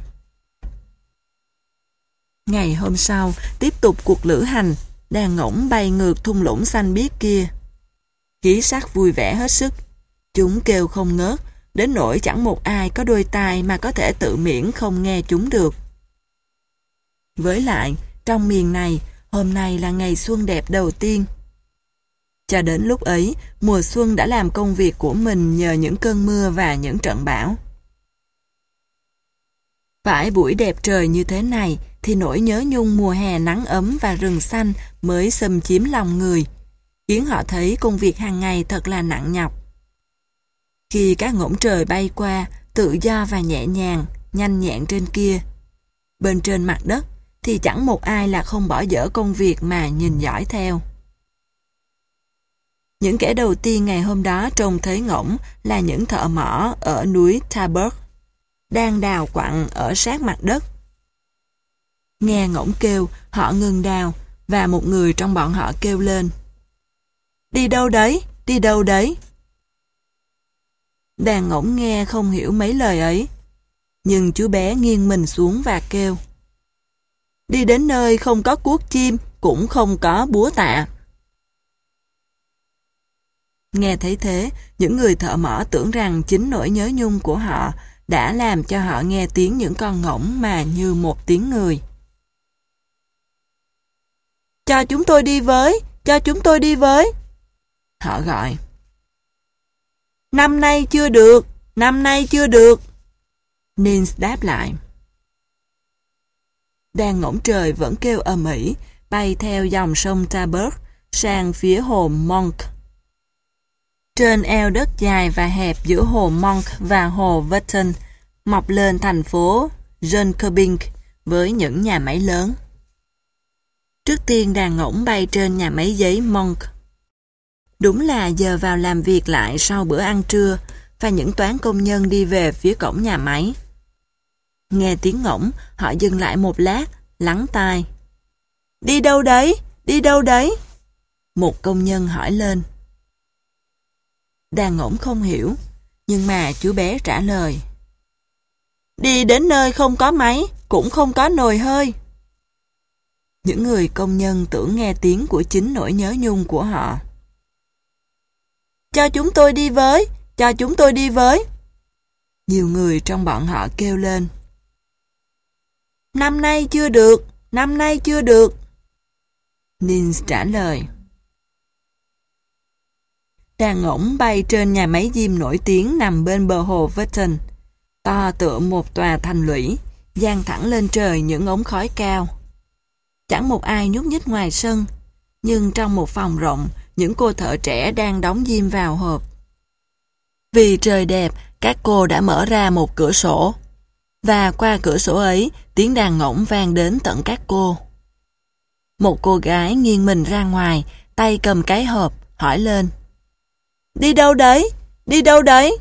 Speaker 1: Ngày hôm sau, tiếp tục cuộc lữ hành, đàn ngỗng bay ngược thung lũng xanh biếc kia. Khí sắc vui vẻ hết sức. Chúng kêu không ngớt, đến nỗi chẳng một ai có đôi tai mà có thể tự miễn không nghe chúng được. Với lại, trong miền này, hôm nay là ngày xuân đẹp đầu tiên. Cho đến lúc ấy, mùa xuân đã làm công việc của mình nhờ những cơn mưa và những trận bão. Phải buổi đẹp trời như thế này thì nỗi nhớ nhung mùa hè nắng ấm và rừng xanh mới xâm chiếm lòng người, khiến họ thấy công việc hàng ngày thật là nặng nhọc. Khi các ngỗng trời bay qua, tự do và nhẹ nhàng, nhanh nhẹn trên kia, bên trên mặt đất thì chẳng một ai là không bỏ dở công việc mà nhìn dõi theo. Những kẻ đầu tiên ngày hôm đó trông thấy ngỗng là những thợ mỏ ở núi Taberg, đang đào quặng ở sát mặt đất. Nghe ngỗng kêu, họ ngừng đào, và một người trong bọn họ kêu lên: "Đi đâu đấy? Đi đâu đấy?" Đàn ngỗng nghe không hiểu mấy lời ấy, nhưng chú bé nghiêng mình xuống và kêu: "Đi đến nơi không có cuốc chim, cũng không có búa tạ." Nghe thấy thế, những người thợ mỏ tưởng rằng chính nỗi nhớ nhung của họ đã làm cho họ nghe tiếng những con ngỗng mà như một tiếng người. "Cho chúng tôi đi với, cho chúng tôi đi với." Họ gọi. "Năm nay chưa được, năm nay chưa được." Nils đáp lại. Đàn ngỗng trời vẫn kêu ầm ĩ, bay theo dòng sông Taberg sang phía hồ Monk. Trên eo đất dài và hẹp giữa hồ Monk và hồ Vättern mọc lên thành phố Jönköping với những nhà máy lớn. Trước tiên đàn ngỗng bay trên nhà máy giấy Monk. Đúng là giờ vào làm việc lại sau bữa ăn trưa, và những toán công nhân đi về phía cổng nhà máy. Nghe tiếng ngỗng, họ dừng lại một lát, lắng tai. "Đi đâu đấy? Đi đâu đấy?" Một công nhân hỏi lên. Đàn ngỗng không hiểu, nhưng mà chú bé trả lời: "Đi đến nơi không có máy, cũng không có nồi hơi." Những người công nhân tưởng nghe tiếng của chính nỗi nhớ nhung của họ. "Cho chúng tôi đi với, cho chúng tôi đi với." Nhiều người trong bọn họ kêu lên. "Năm nay chưa được, năm nay chưa được." Nils trả lời. Đàn ngỗng bay trên nhà máy diêm nổi tiếng nằm bên bờ hồ Vättern, to tựa một tòa thành lũy, dang thẳng lên trời những ống khói cao. Chẳng một ai nhúc nhích ngoài sân, nhưng trong một phòng rộng, những cô thợ trẻ đang đóng diêm vào hộp. Vì trời đẹp, các cô đã mở ra một cửa sổ, và qua cửa sổ ấy, tiếng đàn ngỗng vang đến tận các cô. Một cô gái nghiêng mình ra ngoài, tay cầm cái hộp, hỏi lên: "Đi đâu đấy? Đi đâu đấy?"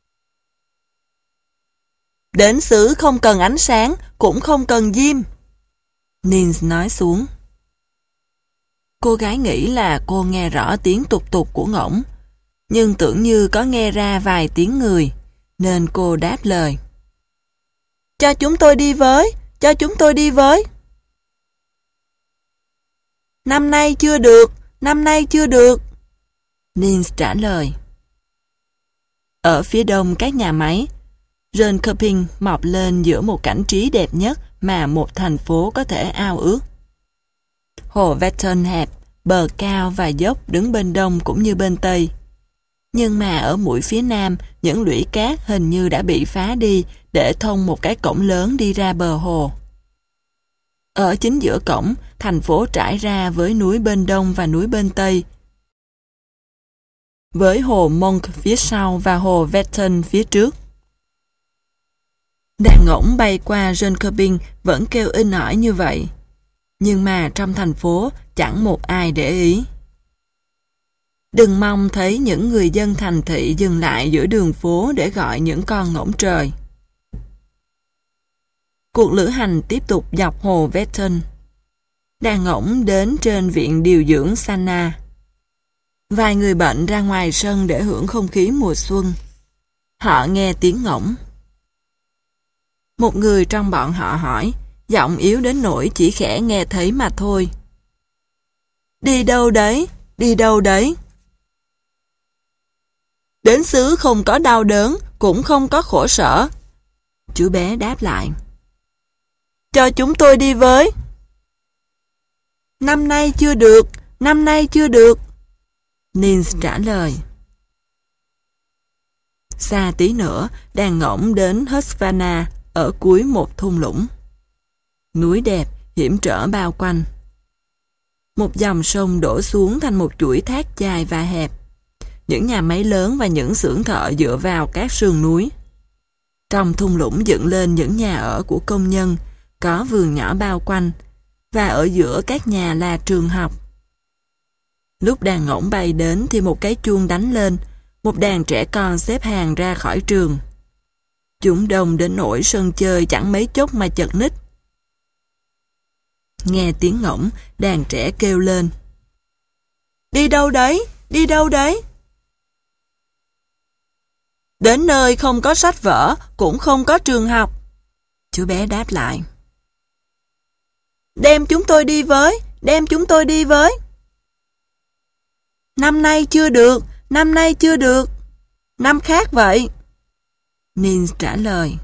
Speaker 1: "Đến xứ không cần ánh sáng, cũng không cần diêm." Nils nói xuống. Cô gái nghĩ là cô nghe rõ tiếng tục tục của ngỗng, nhưng tưởng như có nghe ra vài tiếng người, nên cô đáp lời: "Cho chúng tôi đi với, cho chúng tôi đi với." "Năm nay chưa được, năm nay chưa được." Nils trả lời. Ở phía đông các nhà máy, Jönköping mọc lên giữa một cảnh trí đẹp nhất mà một thành phố có thể ao ước. Hồ Vättern hẹp, bờ cao và dốc đứng bên đông cũng như bên tây. Nhưng mà ở mũi phía nam, những lũy cát hình như đã bị phá đi để thông một cái cổng lớn đi ra bờ hồ. Ở chính giữa cổng, thành phố trải ra với núi bên đông và núi bên tây, với hồ Monk phía sau và hồ Vättern phía trước. Đàn ngỗng bay qua Jönköping vẫn kêu inh ỏi như vậy. Nhưng mà trong thành phố chẳng một ai để ý. Đừng mong thấy những người dân thành thị dừng lại giữa đường phố để gọi những con ngỗng trời. Cuộc lữ hành tiếp tục dọc hồ Vättern. Đàn ngỗng đến trên viện điều dưỡng Sanna. Vài người bệnh ra ngoài sân để hưởng không khí mùa xuân. Họ nghe tiếng ngỗng. Một người trong bọn họ hỏi, giọng yếu đến nỗi chỉ khẽ nghe thấy mà thôi. Đi đâu đấy? Đi đâu đấy? Đến xứ không có đau đớn, cũng không có khổ sở. Chú bé đáp lại. Cho chúng tôi đi với. Năm nay chưa được, năm nay chưa được. Nils trả lời. Xa tí nữa, đàn ngỗng đến Husqvarna ở cuối một thung lũng. Núi đẹp, hiểm trở bao quanh. Một dòng sông đổ xuống thành một chuỗi thác dài và hẹp. Những nhà máy lớn và những xưởng thợ dựa vào các sườn núi. Trong thung lũng dựng lên những nhà ở của công nhân, có vườn nhỏ bao quanh, và ở giữa các nhà là trường học. Lúc đàn ngỗng bay đến thì một cái chuông đánh lên, một đàn trẻ con xếp hàng ra khỏi trường. Chúng đông đến nỗi sân chơi chẳng mấy chốc mà chật ních. Nghe tiếng ngỗng, đàn trẻ kêu lên. Đi đâu đấy? Đi đâu đấy? Đến nơi không có sách vở, cũng không có trường học. Chú bé đáp lại. Đem chúng tôi đi với, đem chúng tôi đi với. Năm nay chưa được, năm nay chưa được. Năm khác vậy. Nils trả lời.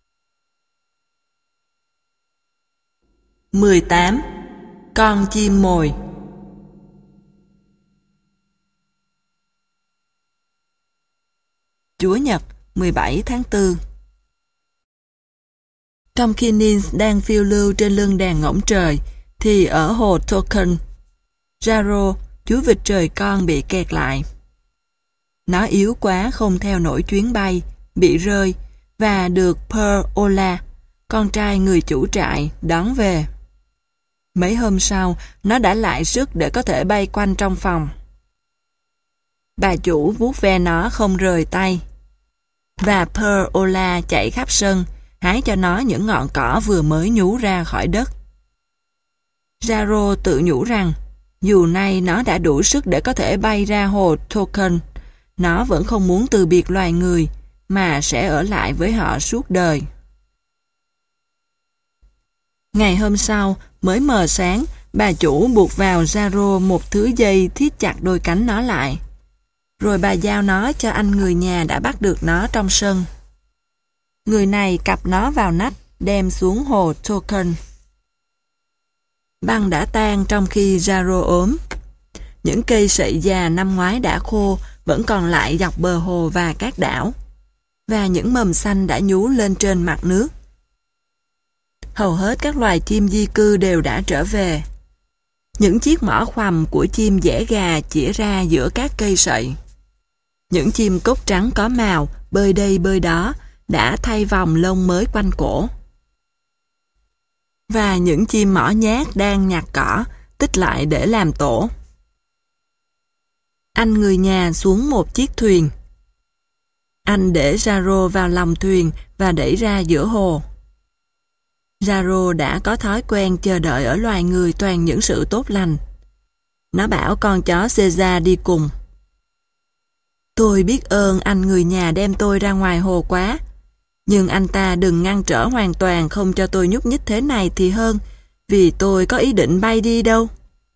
Speaker 1: mười tám. Con chim mồi. Chúa Nhật, mười bảy tháng tư. Trong khi Nils đang phiêu lưu trên lưng đàn ngỗng trời, thì ở hồ Tokern, Jarro, chú vịt trời con bị kẹt lại. Nó yếu quá không theo nổi chuyến bay, bị rơi, và được Per Ola, con trai người chủ trại, đón về. Mấy hôm sau, nó đã lại sức để có thể bay quanh trong phòng. Bà chủ vuốt ve nó không rời tay. Và Per Ola chạy khắp sân, hái cho nó những ngọn cỏ vừa mới nhú ra khỏi đất. Jarro tự nhủ rằng, dù nay nó đã đủ sức để có thể bay ra hồ Tokern, nó vẫn không muốn từ biệt loài người, mà sẽ ở lại với họ suốt đời. Ngày hôm sau, mới mờ sáng, bà chủ buộc vào Jarro một thứ dây thít chặt đôi cánh nó lại. Rồi bà giao nó cho anh người nhà đã bắt được nó trong sân. Người này cặp nó vào nách, đem xuống hồ Tokern. Băng đã tan trong khi Jarro ốm. Những cây sậy già năm ngoái đã khô, vẫn còn lại dọc bờ hồ và các đảo. Và những mầm xanh đã nhú lên trên mặt nước. Hầu hết các loài chim di cư đều đã trở về. Những chiếc mỏ khoằm của chim dẻ gà chĩa ra giữa các cây sậy. Những chim cốc trắng có màu, bơi đây bơi đó, đã thay vòng lông mới quanh cổ. Và những chim mỏ nhát đang nhặt cỏ, tích lại để làm tổ. Anh người nhà xuống một chiếc thuyền. Anh để Jarro vào lòng thuyền và đẩy ra giữa hồ. Jarro đã có thói quen chờ đợi ở loài người toàn những sự tốt lành. Nó bảo con chó Caesar đi cùng. Tôi biết ơn anh người nhà đem tôi ra ngoài hồ quá. Nhưng anh ta đừng ngăn trở hoàn toàn không cho tôi nhúc nhích thế này thì hơn, vì tôi có ý định bay đi đâu.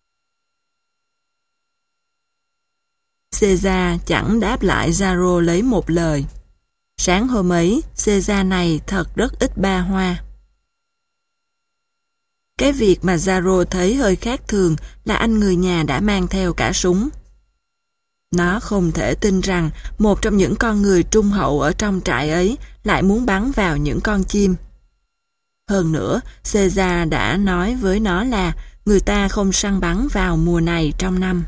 Speaker 1: Caesar chẳng đáp lại Jarro lấy một lời. Sáng hôm ấy, Caesar này thật rất ít ba hoa. Cái việc mà Jarro thấy hơi khác thường là anh người nhà đã mang theo cả súng. Nó không thể tin rằng một trong những con người trung hậu ở trong trại ấy lại muốn bắn vào những con chim. Hơn nữa, Caesar đã nói với nó là người ta không săn bắn vào mùa này trong năm.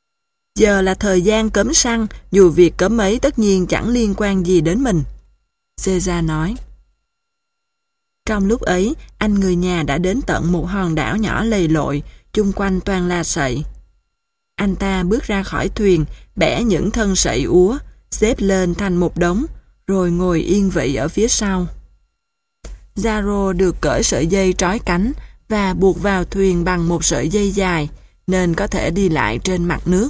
Speaker 1: Giờ là thời gian cấm săn, dù việc cấm ấy tất nhiên chẳng liên quan gì đến mình. Caesar nói. Trong lúc ấy, anh người nhà đã đến tận một hòn đảo nhỏ lầy lội, chung quanh toàn là sậy. Anh ta bước ra khỏi thuyền, bẻ những thân sậy úa, xếp lên thành một đống, rồi ngồi yên vị ở phía sau. Jarrow được cởi sợi dây trói cánh và buộc vào thuyền bằng một sợi dây dài, nên có thể đi lại trên mặt nước.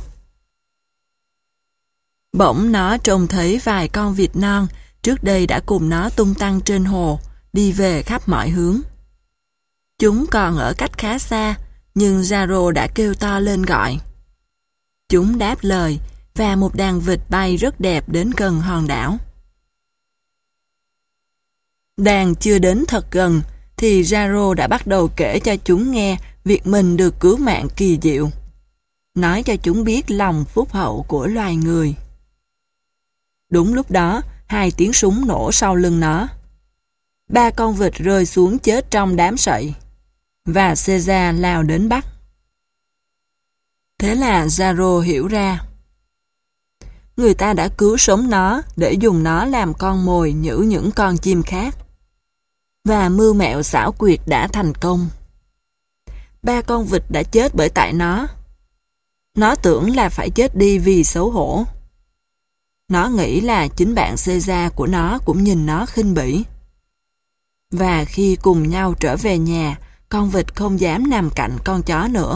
Speaker 1: Bỗng nó trông thấy vài con vịt non, trước đây đã cùng nó tung tăng trên hồ, đi về khắp mọi hướng. Chúng còn ở cách khá xa, nhưng Jarrow đã kêu to lên gọi. Chúng đáp lời, và một đàn vịt bay rất đẹp đến gần hòn đảo. Đàn chưa đến thật gần, thì Jarrow đã bắt đầu kể cho chúng nghe việc mình được cứu mạng kỳ diệu. Nói cho chúng biết lòng phúc hậu của loài người. Đúng lúc đó, hai tiếng súng nổ sau lưng nó. Ba con vịt rơi xuống chết trong đám sậy, và Caesar lao đến bắt. Thế là Jarrow hiểu ra. Người ta đã cứu sống nó để dùng nó làm con mồi nhử những con chim khác. Và mưu mẹo xảo quyệt đã thành công. Ba con vịt đã chết bởi tại nó. Nó tưởng là phải chết đi vì xấu hổ. Nó nghĩ là chính bạn Caesar của nó cũng nhìn nó khinh bỉ. Và khi cùng nhau trở về nhà, con vịt không dám nằm cạnh con chó nữa.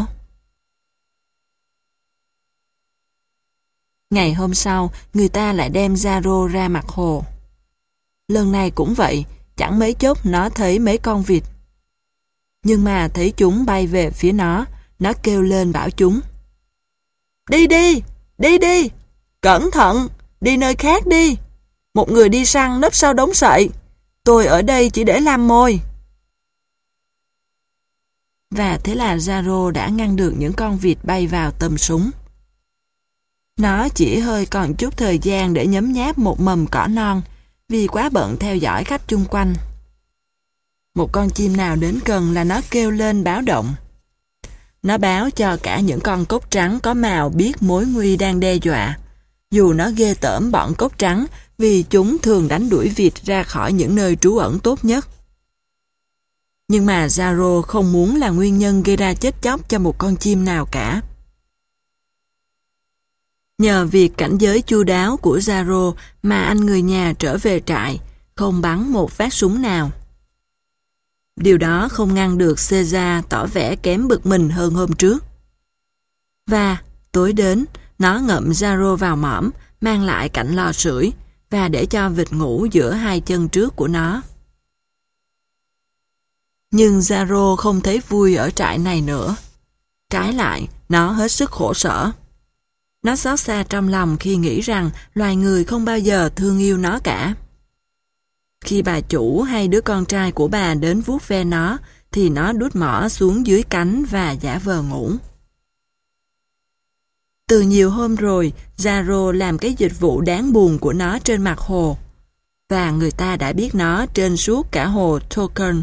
Speaker 1: Ngày hôm sau, người ta lại đem Jarrow ra mặt hồ. Lần này cũng vậy, chẳng mấy chốc nó thấy mấy con vịt. Nhưng mà thấy chúng bay về phía nó, nó kêu lên bảo chúng. Đi đi, đi đi, cẩn thận, đi nơi khác đi. Một người đi săn nấp sau đống sậy, tôi ở đây chỉ để làm mồi. Và thế là Jarrow đã ngăn được những con vịt bay vào tầm súng. Nó chỉ hơi còn chút thời gian để nhấm nháp một mầm cỏ non, vì quá bận theo dõi khách chung quanh. Một con chim nào đến gần là nó kêu lên báo động. Nó báo cho cả những con cốc trắng có mào biết mối nguy đang đe dọa, dù nó ghê tởm bọn cốc trắng vì chúng thường đánh đuổi vịt ra khỏi những nơi trú ẩn tốt nhất. Nhưng mà Jarrow không muốn là nguyên nhân gây ra chết chóc cho một con chim nào cả. Nhờ việc cảnh giới chu đáo của Jarrow mà anh người nhà trở về trại, không bắn một phát súng nào. Điều đó không ngăn được Caesar tỏ vẻ kém bực mình hơn hôm trước. Và tối đến, nó ngậm Jarrow vào mõm, mang lại cạnh lò sưởi và để cho vịt ngủ giữa hai chân trước của nó. Nhưng Jarrow không thấy vui ở trại này nữa. Trái lại, nó hết sức khổ sở. Nó xót xa trong lòng khi nghĩ rằng loài người không bao giờ thương yêu nó cả. Khi bà chủ hay đứa con trai của bà đến vuốt ve nó, thì nó đút mỏ xuống dưới cánh và giả vờ ngủ. Từ nhiều hôm rồi, Jarrow làm cái dịch vụ đáng buồn của nó trên mặt hồ, và người ta đã biết nó trên suốt cả hồ Tocon.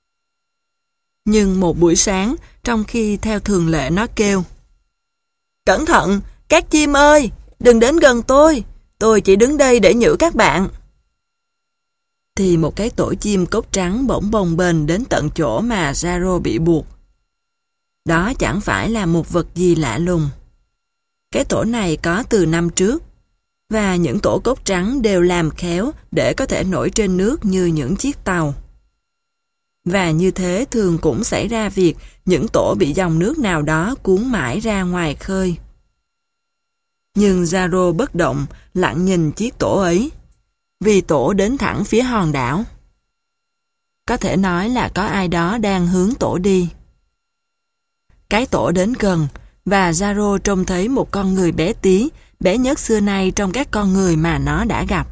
Speaker 1: Nhưng một buổi sáng, trong khi theo thường lệ nó kêu, cẩn thận, các chim ơi, đừng đến gần tôi, tôi chỉ đứng đây để nhử các bạn. Thì một cái tổ chim cốc trắng bỗng bồng bềnh đến tận chỗ mà Jarrow bị buộc. Đó chẳng phải là một vật gì lạ lùng. Cái tổ này có từ năm trước, và những tổ cốc trắng đều làm khéo để có thể nổi trên nước như những chiếc tàu. Và như thế thường cũng xảy ra việc những tổ bị dòng nước nào đó cuốn mãi ra ngoài khơi. Nhưng Jarrow bất động, lặng nhìn chiếc tổ ấy, vì tổ đến thẳng phía hòn đảo. Có thể nói là có ai đó đang hướng tổ đi. Cái tổ đến gần, và Jarrow trông thấy một con người bé tí, bé nhất xưa nay trong các con người mà nó đã gặp.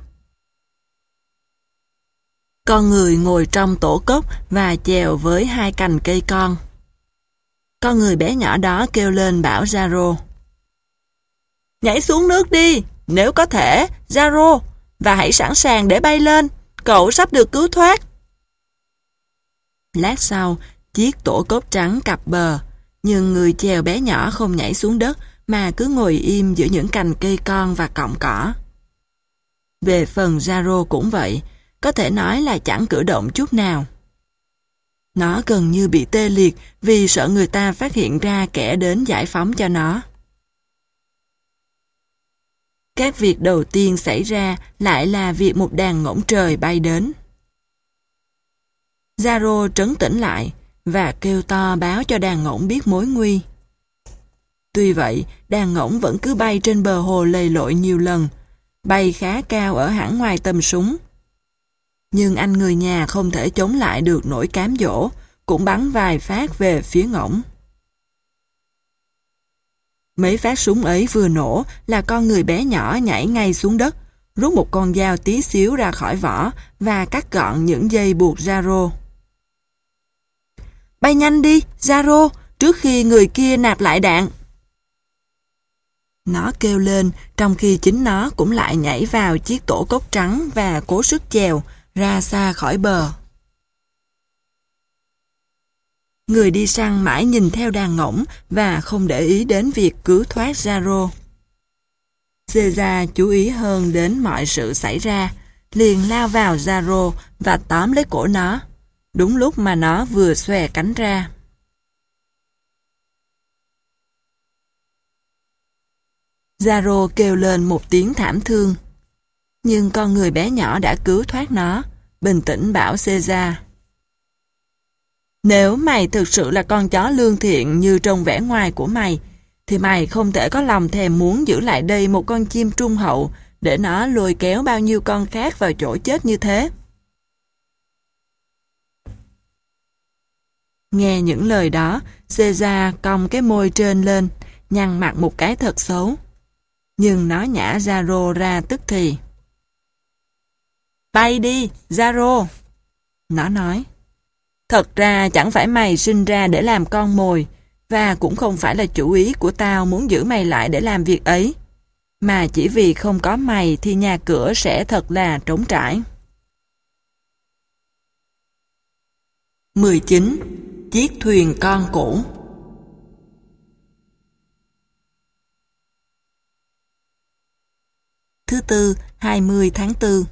Speaker 1: Con người ngồi trong tổ cốc và chèo với hai cành cây con. Con người bé nhỏ đó kêu lên bảo Jarrow, nhảy xuống nước đi, nếu có thể, Jarrow, và hãy sẵn sàng để bay lên, cậu sắp được cứu thoát. Lát sau, chiếc tổ cốc trắng cập bờ, nhưng người chèo bé nhỏ không nhảy xuống đất mà cứ ngồi im giữa những cành cây con và cọng cỏ. Về phần Jarrow cũng vậy, có thể nói là chẳng cử động chút nào. Nó gần như bị tê liệt vì sợ người ta phát hiện ra kẻ đến giải phóng cho nó. Các việc đầu tiên xảy ra lại là việc một đàn ngỗng trời bay đến. Zaro trấn tĩnh lại và kêu to báo cho đàn ngỗng biết mối nguy. Tuy vậy, đàn ngỗng vẫn cứ bay trên bờ hồ lầy lội nhiều lần, bay khá cao ở hẳn ngoài tầm súng. Nhưng anh người nhà không thể chống lại được nỗi cám dỗ, cũng bắn vài phát về phía ngỗng. Mấy phát súng ấy vừa nổ là con người bé nhỏ nhảy ngay xuống đất, rút một con dao tí xíu ra khỏi vỏ và cắt gọn những dây buộc Zaro. Bay nhanh đi, Zaro, trước khi người kia nạp lại đạn. Nó kêu lên, trong khi chính nó cũng lại nhảy vào chiếc tổ cốc trắng và cố sức chèo ra xa khỏi bờ. Người đi săn mãi nhìn theo đàn ngỗng và không để ý đến việc cứu thoát Zaro. Caesar chú ý hơn đến mọi sự xảy ra, liền lao vào Zaro và tóm lấy cổ nó, đúng lúc mà nó vừa xòe cánh ra. Zaro kêu lên một tiếng thảm thương. Nhưng con người bé nhỏ đã cứu thoát nó, bình tĩnh bảo Caesar. Nếu mày thực sự là con chó lương thiện như trong vẻ ngoài của mày, thì mày không thể có lòng thèm muốn giữ lại đây một con chim trung hậu để nó lôi kéo bao nhiêu con khác vào chỗ chết như thế. Nghe những lời đó, Caesar cong cái môi trên lên, nhăn mặt một cái thật xấu. Nhưng nó nhả Zaro ra tức thì. Bay đi, Zaro! Nó nói. Thật ra chẳng phải mày sinh ra để làm con mồi, và cũng không phải là chủ ý của tao muốn giữ mày lại để làm việc ấy, mà chỉ vì không có mày thì nhà cửa sẽ thật là trống trải. mười chín. Chiếc thuyền con cũ. Thứ Tư, hai mươi tháng tư.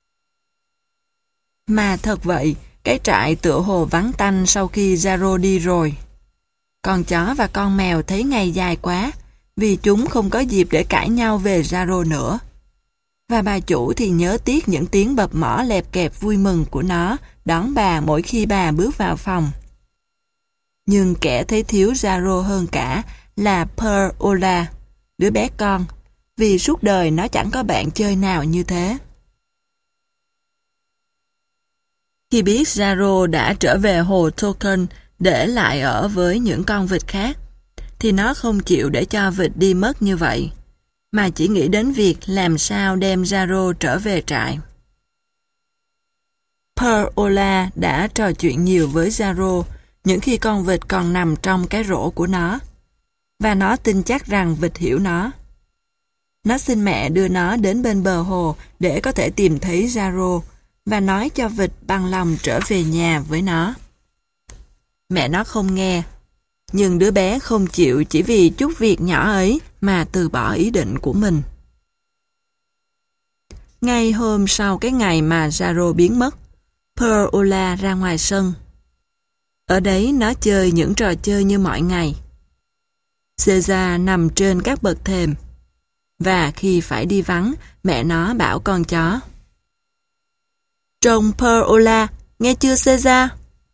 Speaker 1: Mà thật vậy, cái trại tựa hồ vắng tanh sau khi Zaro đi rồi. Con chó và con mèo thấy ngày dài quá, vì chúng không có dịp để cãi nhau về Zaro nữa. Và bà chủ thì nhớ tiếc những tiếng bập mỏ lẹp kẹp vui mừng của nó đón bà mỗi khi bà bước vào phòng. Nhưng kẻ thấy thiếu Zaro hơn cả là Per Ola, đứa bé con, vì suốt đời nó chẳng có bạn chơi nào như thế. Khi biết Zaro đã trở về hồ Token để lại ở với những con vịt khác, thì nó không chịu để cho vịt đi mất như vậy, mà chỉ nghĩ đến việc làm sao đem Zaro trở về trại. Per Ola đã trò chuyện nhiều với Zaro những khi con vịt còn nằm trong cái rổ của nó, và nó tin chắc rằng vịt hiểu nó. Nó xin mẹ đưa nó đến bên bờ hồ để có thể tìm thấy Zaro, và nói cho vịt bằng lòng trở về nhà với nó. Mẹ nó không nghe, nhưng đứa bé không chịu chỉ vì chút việc nhỏ ấy mà từ bỏ ý định của mình. Ngay hôm sau cái ngày mà Zaro biến mất, Per Ola ra ngoài sân. Ở đấy nó chơi những trò chơi như mọi ngày. Caesar nằm trên các bậc thềm, và khi phải đi vắng, mẹ nó bảo con chó. Trông Per Ola, nghe chưa Caesar?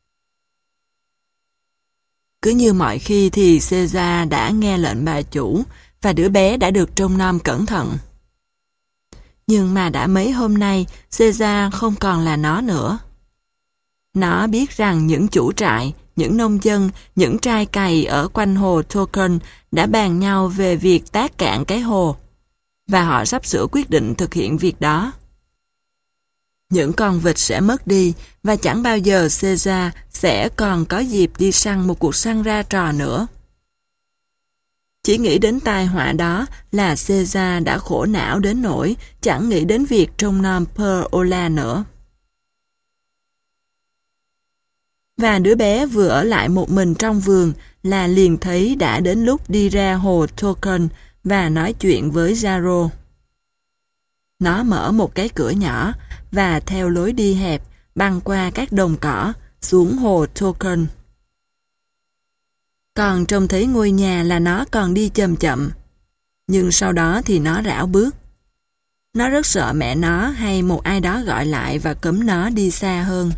Speaker 1: Cứ như mọi khi thì Caesar đã nghe lệnh bà chủ, và đứa bé đã được trông nom cẩn thận. Nhưng mà đã mấy hôm nay, Caesar không còn là nó nữa. Nó biết rằng những chủ trại, những nông dân, những trai cày ở quanh hồ Token đã bàn nhau về việc tác cạn cái hồ, và họ sắp sửa quyết định thực hiện việc đó. Những con vịt sẽ mất đi, và chẳng bao giờ Caesar sẽ còn có dịp đi săn một cuộc săn ra trò nữa. Chỉ nghĩ đến tai họa đó là Caesar đã khổ não đến nỗi chẳng nghĩ đến việc trông nom Per Ola nữa. Và đứa bé vừa ở lại một mình trong vườn là liền thấy đã đến lúc đi ra hồ Token và nói chuyện với Zaro. Nó mở một cái cửa nhỏ và theo lối đi hẹp, băng qua các đồng cỏ, xuống hồ Token. Còn trông thấy ngôi nhà là nó còn đi chậm chậm. Nhưng sau đó thì nó rảo bước. Nó rất sợ mẹ nó hay một ai đó gọi lại và cấm nó đi xa hơn.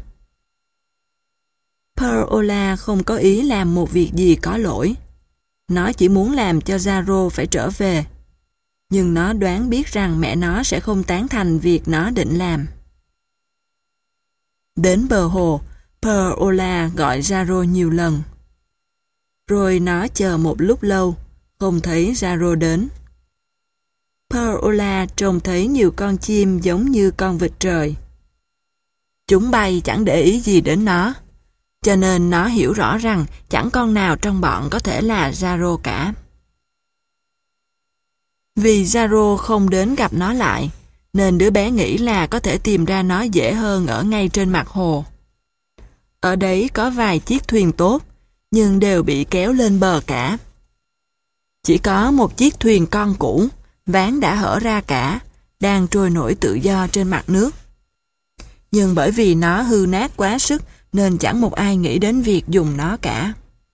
Speaker 1: Per-Ola không có ý làm một việc gì có lỗi. Nó chỉ muốn làm cho Zaro phải trở về. Nhưng nó đoán biết rằng mẹ nó sẽ không tán thành việc nó định làm. Đến bờ hồ, Per-Ola gọi Zaro nhiều lần. Rồi nó chờ một lúc lâu, không thấy Zaro đến. Per-Ola trông thấy nhiều con chim giống như con vịt trời. Chúng bay chẳng để ý gì đến nó, cho nên nó hiểu rõ rằng chẳng con nào trong bọn có thể là Zaro cả. Vì Zaro không đến gặp nó lại, nên đứa bé nghĩ là có thể tìm ra nó dễ hơn ở ngay trên mặt hồ. Ở đấy có vài chiếc thuyền tốt, nhưng đều bị kéo lên bờ cả. Chỉ có một chiếc thuyền con cũ, ván đã hở ra cả, đang trôi nổi tự do trên mặt nước. Nhưng bởi vì nó hư nát quá sức nên chẳng một ai nghĩ đến việc dùng nó cả.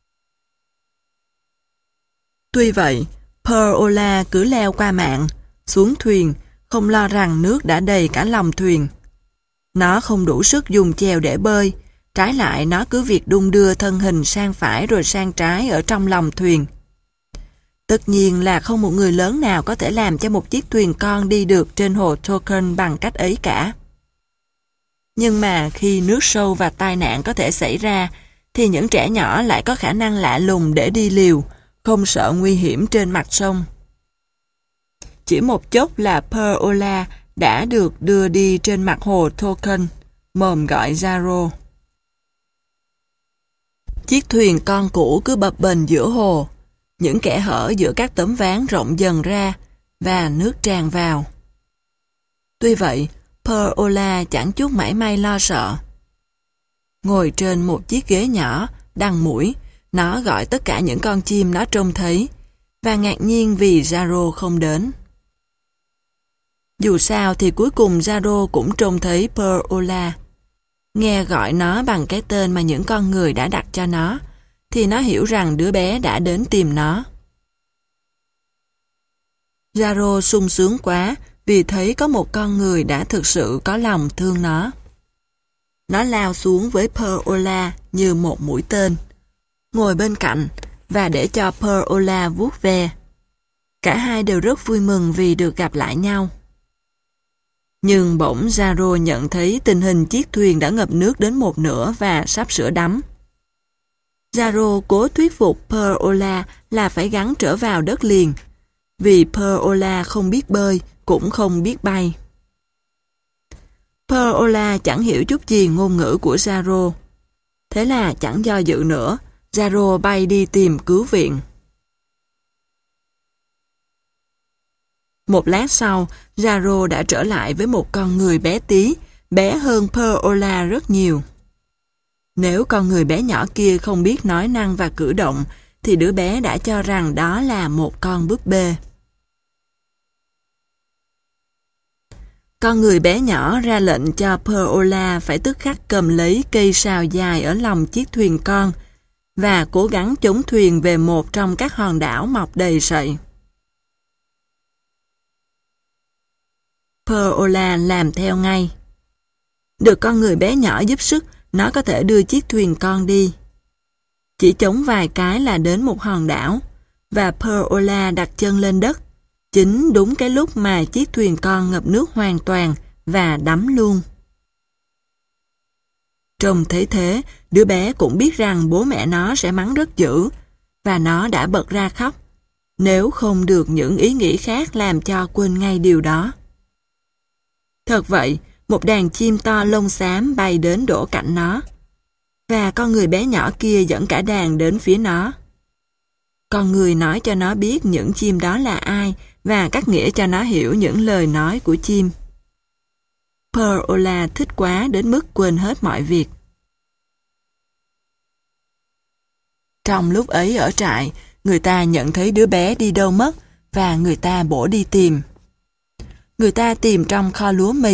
Speaker 1: Tuy vậy, Per-Ola cứ leo qua mạn, xuống thuyền, không lo rằng nước đã đầy cả lòng thuyền. Nó không đủ sức dùng chèo để bơi, trái lại nó cứ việc đung đưa thân hình sang phải rồi sang trái ở trong lòng thuyền. Tất nhiên là không một người lớn nào có thể làm cho một chiếc thuyền con đi được trên hồ Token bằng cách ấy cả. Nhưng mà khi nước sâu và tai nạn có thể xảy ra, thì những trẻ nhỏ lại có khả năng lạ lùng để đi liều, không sợ nguy hiểm trên mặt sông. Chỉ một chốc là Per-Ola đã được đưa đi trên mặt hồ Token, mồm gọi Zaro. Chiếc thuyền con cũ cứ bập bềnh giữa hồ, những kẽ hở giữa các tấm ván rộng dần ra và nước tràn vào. Tuy vậy, Per-Ola chẳng chút mảy may lo sợ. Ngồi trên một chiếc ghế nhỏ, đằng mũi, nó gọi tất cả những con chim nó trông thấy và ngạc nhiên vì Zaro không đến. Dù sao thì cuối cùng Zaro cũng trông thấy Per-Ola. Nghe gọi nó bằng cái tên mà những con người đã đặt cho nó, thì nó hiểu rằng đứa bé đã đến tìm nó. Zaro sung sướng quá vì thấy có một con người đã thực sự có lòng thương nó. Nó lao xuống với Per-Ola như một mũi tên, ngồi bên cạnh và để cho Per-Ola vuốt ve. Cả hai đều rất vui mừng vì được gặp lại nhau. Nhưng bỗng Zaro nhận thấy tình hình chiếc thuyền đã ngập nước đến một nửa và sắp sửa đắm. Zaro cố thuyết phục Per-Ola là phải gắng trở vào đất liền, vì Per-Ola không biết bơi, cũng không biết bay. Per-Ola chẳng hiểu chút gì ngôn ngữ của Zaro. Thế là chẳng do dự nữa, Zaro bay đi tìm cứu viện. Một lát sau, Zaro đã trở lại với một con người bé tí, bé hơn Per-Ola rất nhiều. Nếu con người bé nhỏ kia không biết nói năng và cử động, thì đứa bé đã cho rằng đó là một con búp bê. Con người bé nhỏ ra lệnh cho Per-Ola phải tức khắc cầm lấy cây sào dài ở lòng chiếc thuyền con và cố gắng chống thuyền về một trong các hòn đảo mọc đầy sậy. Per-Ola làm theo ngay. Được con người bé nhỏ giúp sức, nó có thể đưa chiếc thuyền con đi. Chỉ chống vài cái là đến một hòn đảo, và Per-Ola đặt chân lên đất, chính đúng cái lúc mà chiếc thuyền con ngập nước hoàn toàn và đắm luôn. Trông thấy thế, đứa bé cũng biết rằng bố mẹ nó sẽ mắng rất dữ, và nó đã bật ra khóc, nếu không được những ý nghĩ khác làm cho quên ngay điều đó. Thật vậy, một đàn chim to lông xám bay đến đổ cạnh nó, và con người bé nhỏ kia dẫn cả đàn đến phía nó. Con người nói cho nó biết những chim đó là ai và cắt nghĩa cho nó hiểu những lời nói của chim. Per-Ola thích quá đến mức quên hết mọi việc. Trong lúc ấy ở trại, người ta nhận thấy đứa bé đi đâu mất và người ta bổ đi tìm. Người ta tìm trong kho lúa mì,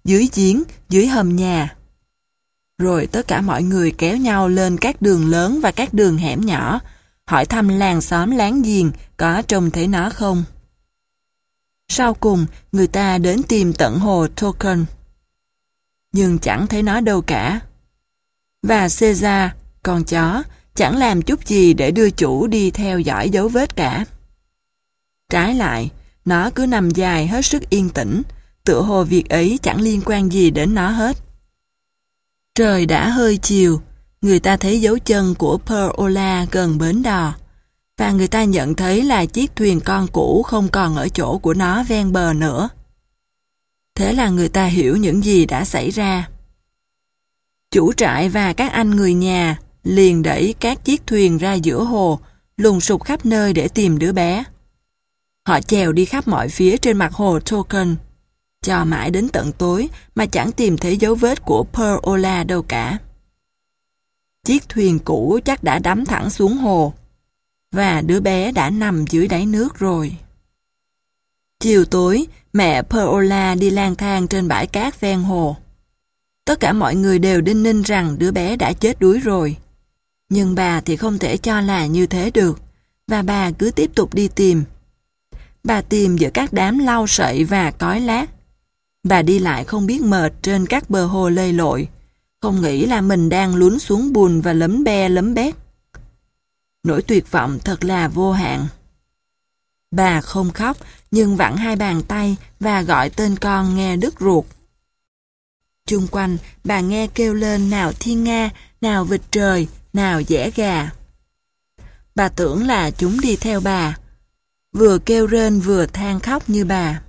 Speaker 1: dưới giếng, dưới hầm nhà. Rồi tất cả mọi người kéo nhau lên các đường lớn và các đường hẻm nhỏ, hỏi thăm làng xóm láng giềng có trông thấy nó không. Sau cùng, người ta đến tìm tận hồ Token. Nhưng chẳng thấy nó đâu cả. Và Caesar, con chó, chẳng làm chút gì để đưa chủ đi theo dõi dấu vết cả. Trái lại, nó cứ nằm dài hết sức yên tĩnh, tựa hồ việc ấy chẳng liên quan gì đến nó hết. Trời đã hơi chiều, người ta thấy dấu chân của Pearl gần bến đò, và người ta nhận thấy là chiếc thuyền con cũ không còn ở chỗ của nó ven bờ nữa. Thế là người ta hiểu những gì đã xảy ra. Chủ trại và các anh người nhà liền đẩy các chiếc thuyền ra giữa hồ, lùng sục khắp nơi để tìm đứa bé. Họ chèo đi khắp mọi phía trên mặt hồ Token, cho mãi đến tận tối mà chẳng tìm thấy dấu vết của Pearl đâu cả. Chiếc thuyền cũ chắc đã đắm thẳng xuống hồ, và đứa bé đã nằm dưới đáy nước rồi. Chiều tối, mẹ Pearl đi lang thang trên bãi cát ven hồ. Tất cả mọi người đều đinh ninh rằng đứa bé đã chết đuối rồi. Nhưng bà thì không thể cho là như thế được, và bà cứ tiếp tục đi tìm. Bà tìm giữa các đám lau sậy và cói lát. Bà đi lại không biết mệt trên các bờ hồ lầy lội, không nghĩ là mình đang lún xuống bùn và lấm be lấm bét. Nỗi tuyệt vọng thật là vô hạn. Bà không khóc, nhưng vặn hai bàn tay và gọi tên con nghe đứt ruột. Chung quanh, bà nghe kêu lên nào thiên nga, nào vịt trời, nào dẻ gà. Bà tưởng là chúng đi theo bà, vừa kêu rên vừa than khóc như bà.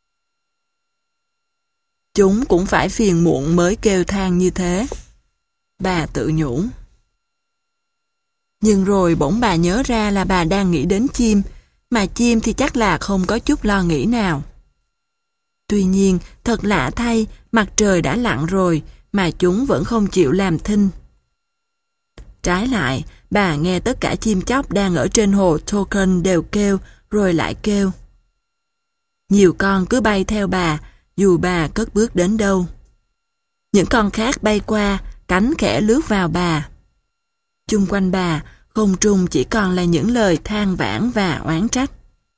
Speaker 1: Chúng cũng phải phiền muộn mới kêu than như thế, bà tự nhủ. Nhưng rồi bỗng bà nhớ ra là bà đang nghĩ đến chim, mà chim thì chắc là không có chút lo nghĩ nào. Tuy nhiên, thật lạ thay, mặt trời đã lặn rồi, mà chúng vẫn không chịu làm thinh. Trái lại, bà nghe tất cả chim chóc đang ở trên hồ Token đều kêu, rồi lại kêu. Nhiều con cứ bay theo bà, dù bà cất bước đến đâu. Những con khác bay qua, cánh khẽ lướt vào bà. Chung quanh bà, không trung chỉ còn là những lời than vãn và oán trách.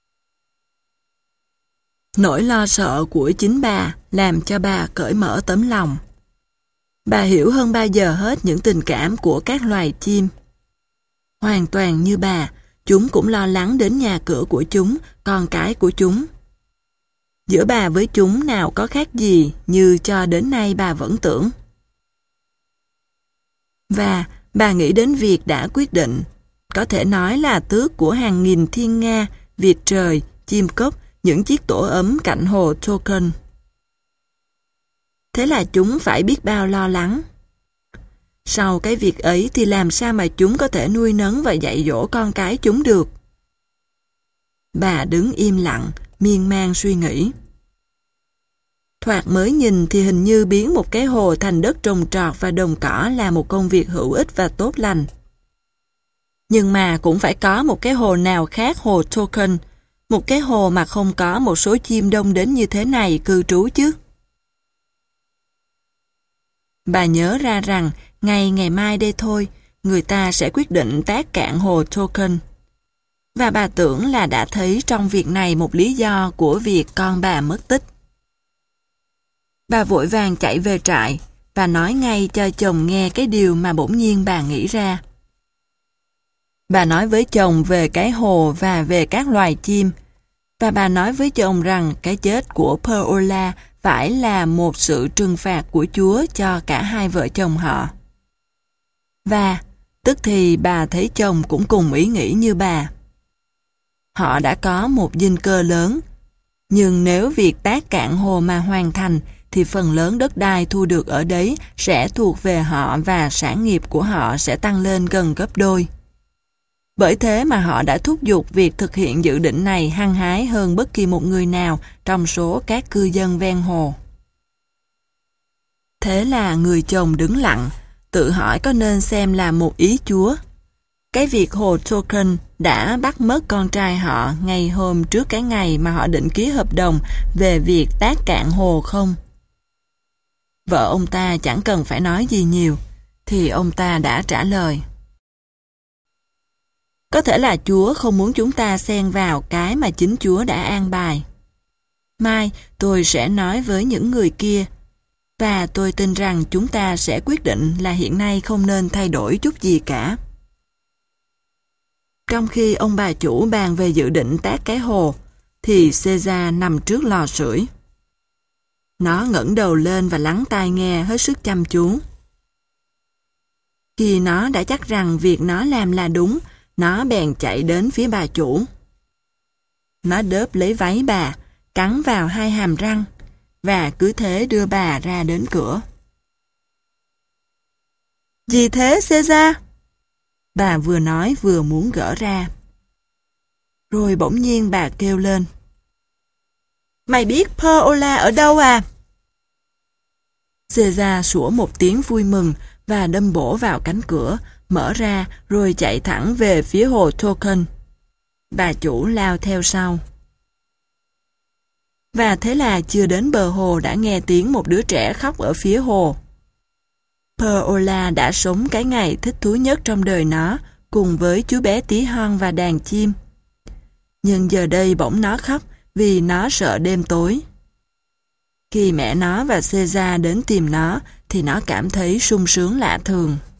Speaker 1: Nỗi lo sợ của chính bà làm cho bà cởi mở tấm lòng. Bà hiểu hơn bao giờ hết những tình cảm của các loài chim. Hoàn toàn như bà, chúng cũng lo lắng đến nhà cửa của chúng, con cái của chúng. Giữa bà với chúng nào có khác gì như cho đến nay bà vẫn tưởng. Và bà nghĩ đến việc đã quyết định, có thể nói là tước của hàng nghìn thiên nga, vịt trời, chim cốc, những chiếc tổ ấm cạnh hồ Token. Thế là chúng phải biết bao lo lắng. Sau cái việc ấy thì làm sao mà chúng có thể nuôi nấng và dạy dỗ con cái chúng được? Bà đứng im lặng, miên man suy nghĩ. Thoạt mới nhìn thì hình như biến một cái hồ thành đất trồng trọt và đồng cỏ là một công việc hữu ích và tốt lành. Nhưng mà cũng phải có một cái hồ nào khác hồ Token, một cái hồ mà không có một số chim đông đến như thế này cư trú chứ. Bà nhớ ra rằng ngày ngày mai đây thôi, người ta sẽ quyết định tác cạn hồ Token. Và bà tưởng là đã thấy trong việc này một lý do của việc con bà mất tích. Bà vội vàng chạy về trại và nói ngay cho chồng nghe cái điều mà bỗng nhiên bà nghĩ ra. Bà nói với chồng về cái hồ và về các loài chim, và bà nói với chồng rằng cái chết của Pearl phải là một sự trừng phạt của Chúa cho cả hai vợ chồng họ. Và tức thì bà thấy chồng cũng cùng ý nghĩ như bà. Họ đã có một dinh cơ lớn, nhưng nếu việc tác cạn hồ mà hoàn thành thì phần lớn đất đai thu được ở đấy sẽ thuộc về họ và sản nghiệp của họ sẽ tăng lên gần gấp đôi. Bởi thế mà họ đã thúc giục việc thực hiện dự định này hăng hái hơn bất kỳ một người nào trong số các cư dân ven hồ. Thế là người chồng đứng lặng, tự hỏi có nên xem là một ý Chúa. Cái việc hồ Token đã bắt mất con trai họ ngay hôm trước cái ngày mà họ định ký hợp đồng về việc tác cạn hồ không? Vợ ông ta chẳng cần phải nói gì nhiều, thì ông ta đã trả lời. Có thể là Chúa không muốn chúng ta xen vào cái mà chính Chúa đã an bài. Mai tôi sẽ nói với những người kia, và tôi tin rằng chúng ta sẽ quyết định là hiện nay không nên thay đổi chút gì cả. Trong khi ông bà chủ bàn về dự định tác cái hồ, thì Caesar nằm trước lò sưởi. Nó ngẩng đầu lên và lắng tai nghe hết sức chăm chú. Khi nó đã chắc rằng việc nó làm là đúng, nó bèn chạy đến phía bà chủ. Nó đớp lấy váy bà, cắn vào hai hàm răng, và cứ thế đưa bà ra đến cửa. Gì thế, Caesar? Bà vừa nói vừa muốn gỡ ra. Rồi bỗng nhiên bà kêu lên. Mày biết Paola ở đâu à? Caesar sủa một tiếng vui mừng và đâm bổ vào cánh cửa, mở ra rồi chạy thẳng về phía hồ Token. Bà chủ lao theo sau. Và thế là chưa đến bờ hồ đã nghe tiếng một đứa trẻ khóc ở phía hồ. Paola đã sống cái ngày thích thú nhất trong đời nó cùng với chú bé tí hon và đàn chim. Nhưng giờ đây bỗng nó khóc vì nó sợ đêm tối. Khi mẹ nó và Caesar đến tìm nó thì nó cảm thấy sung sướng lạ thường.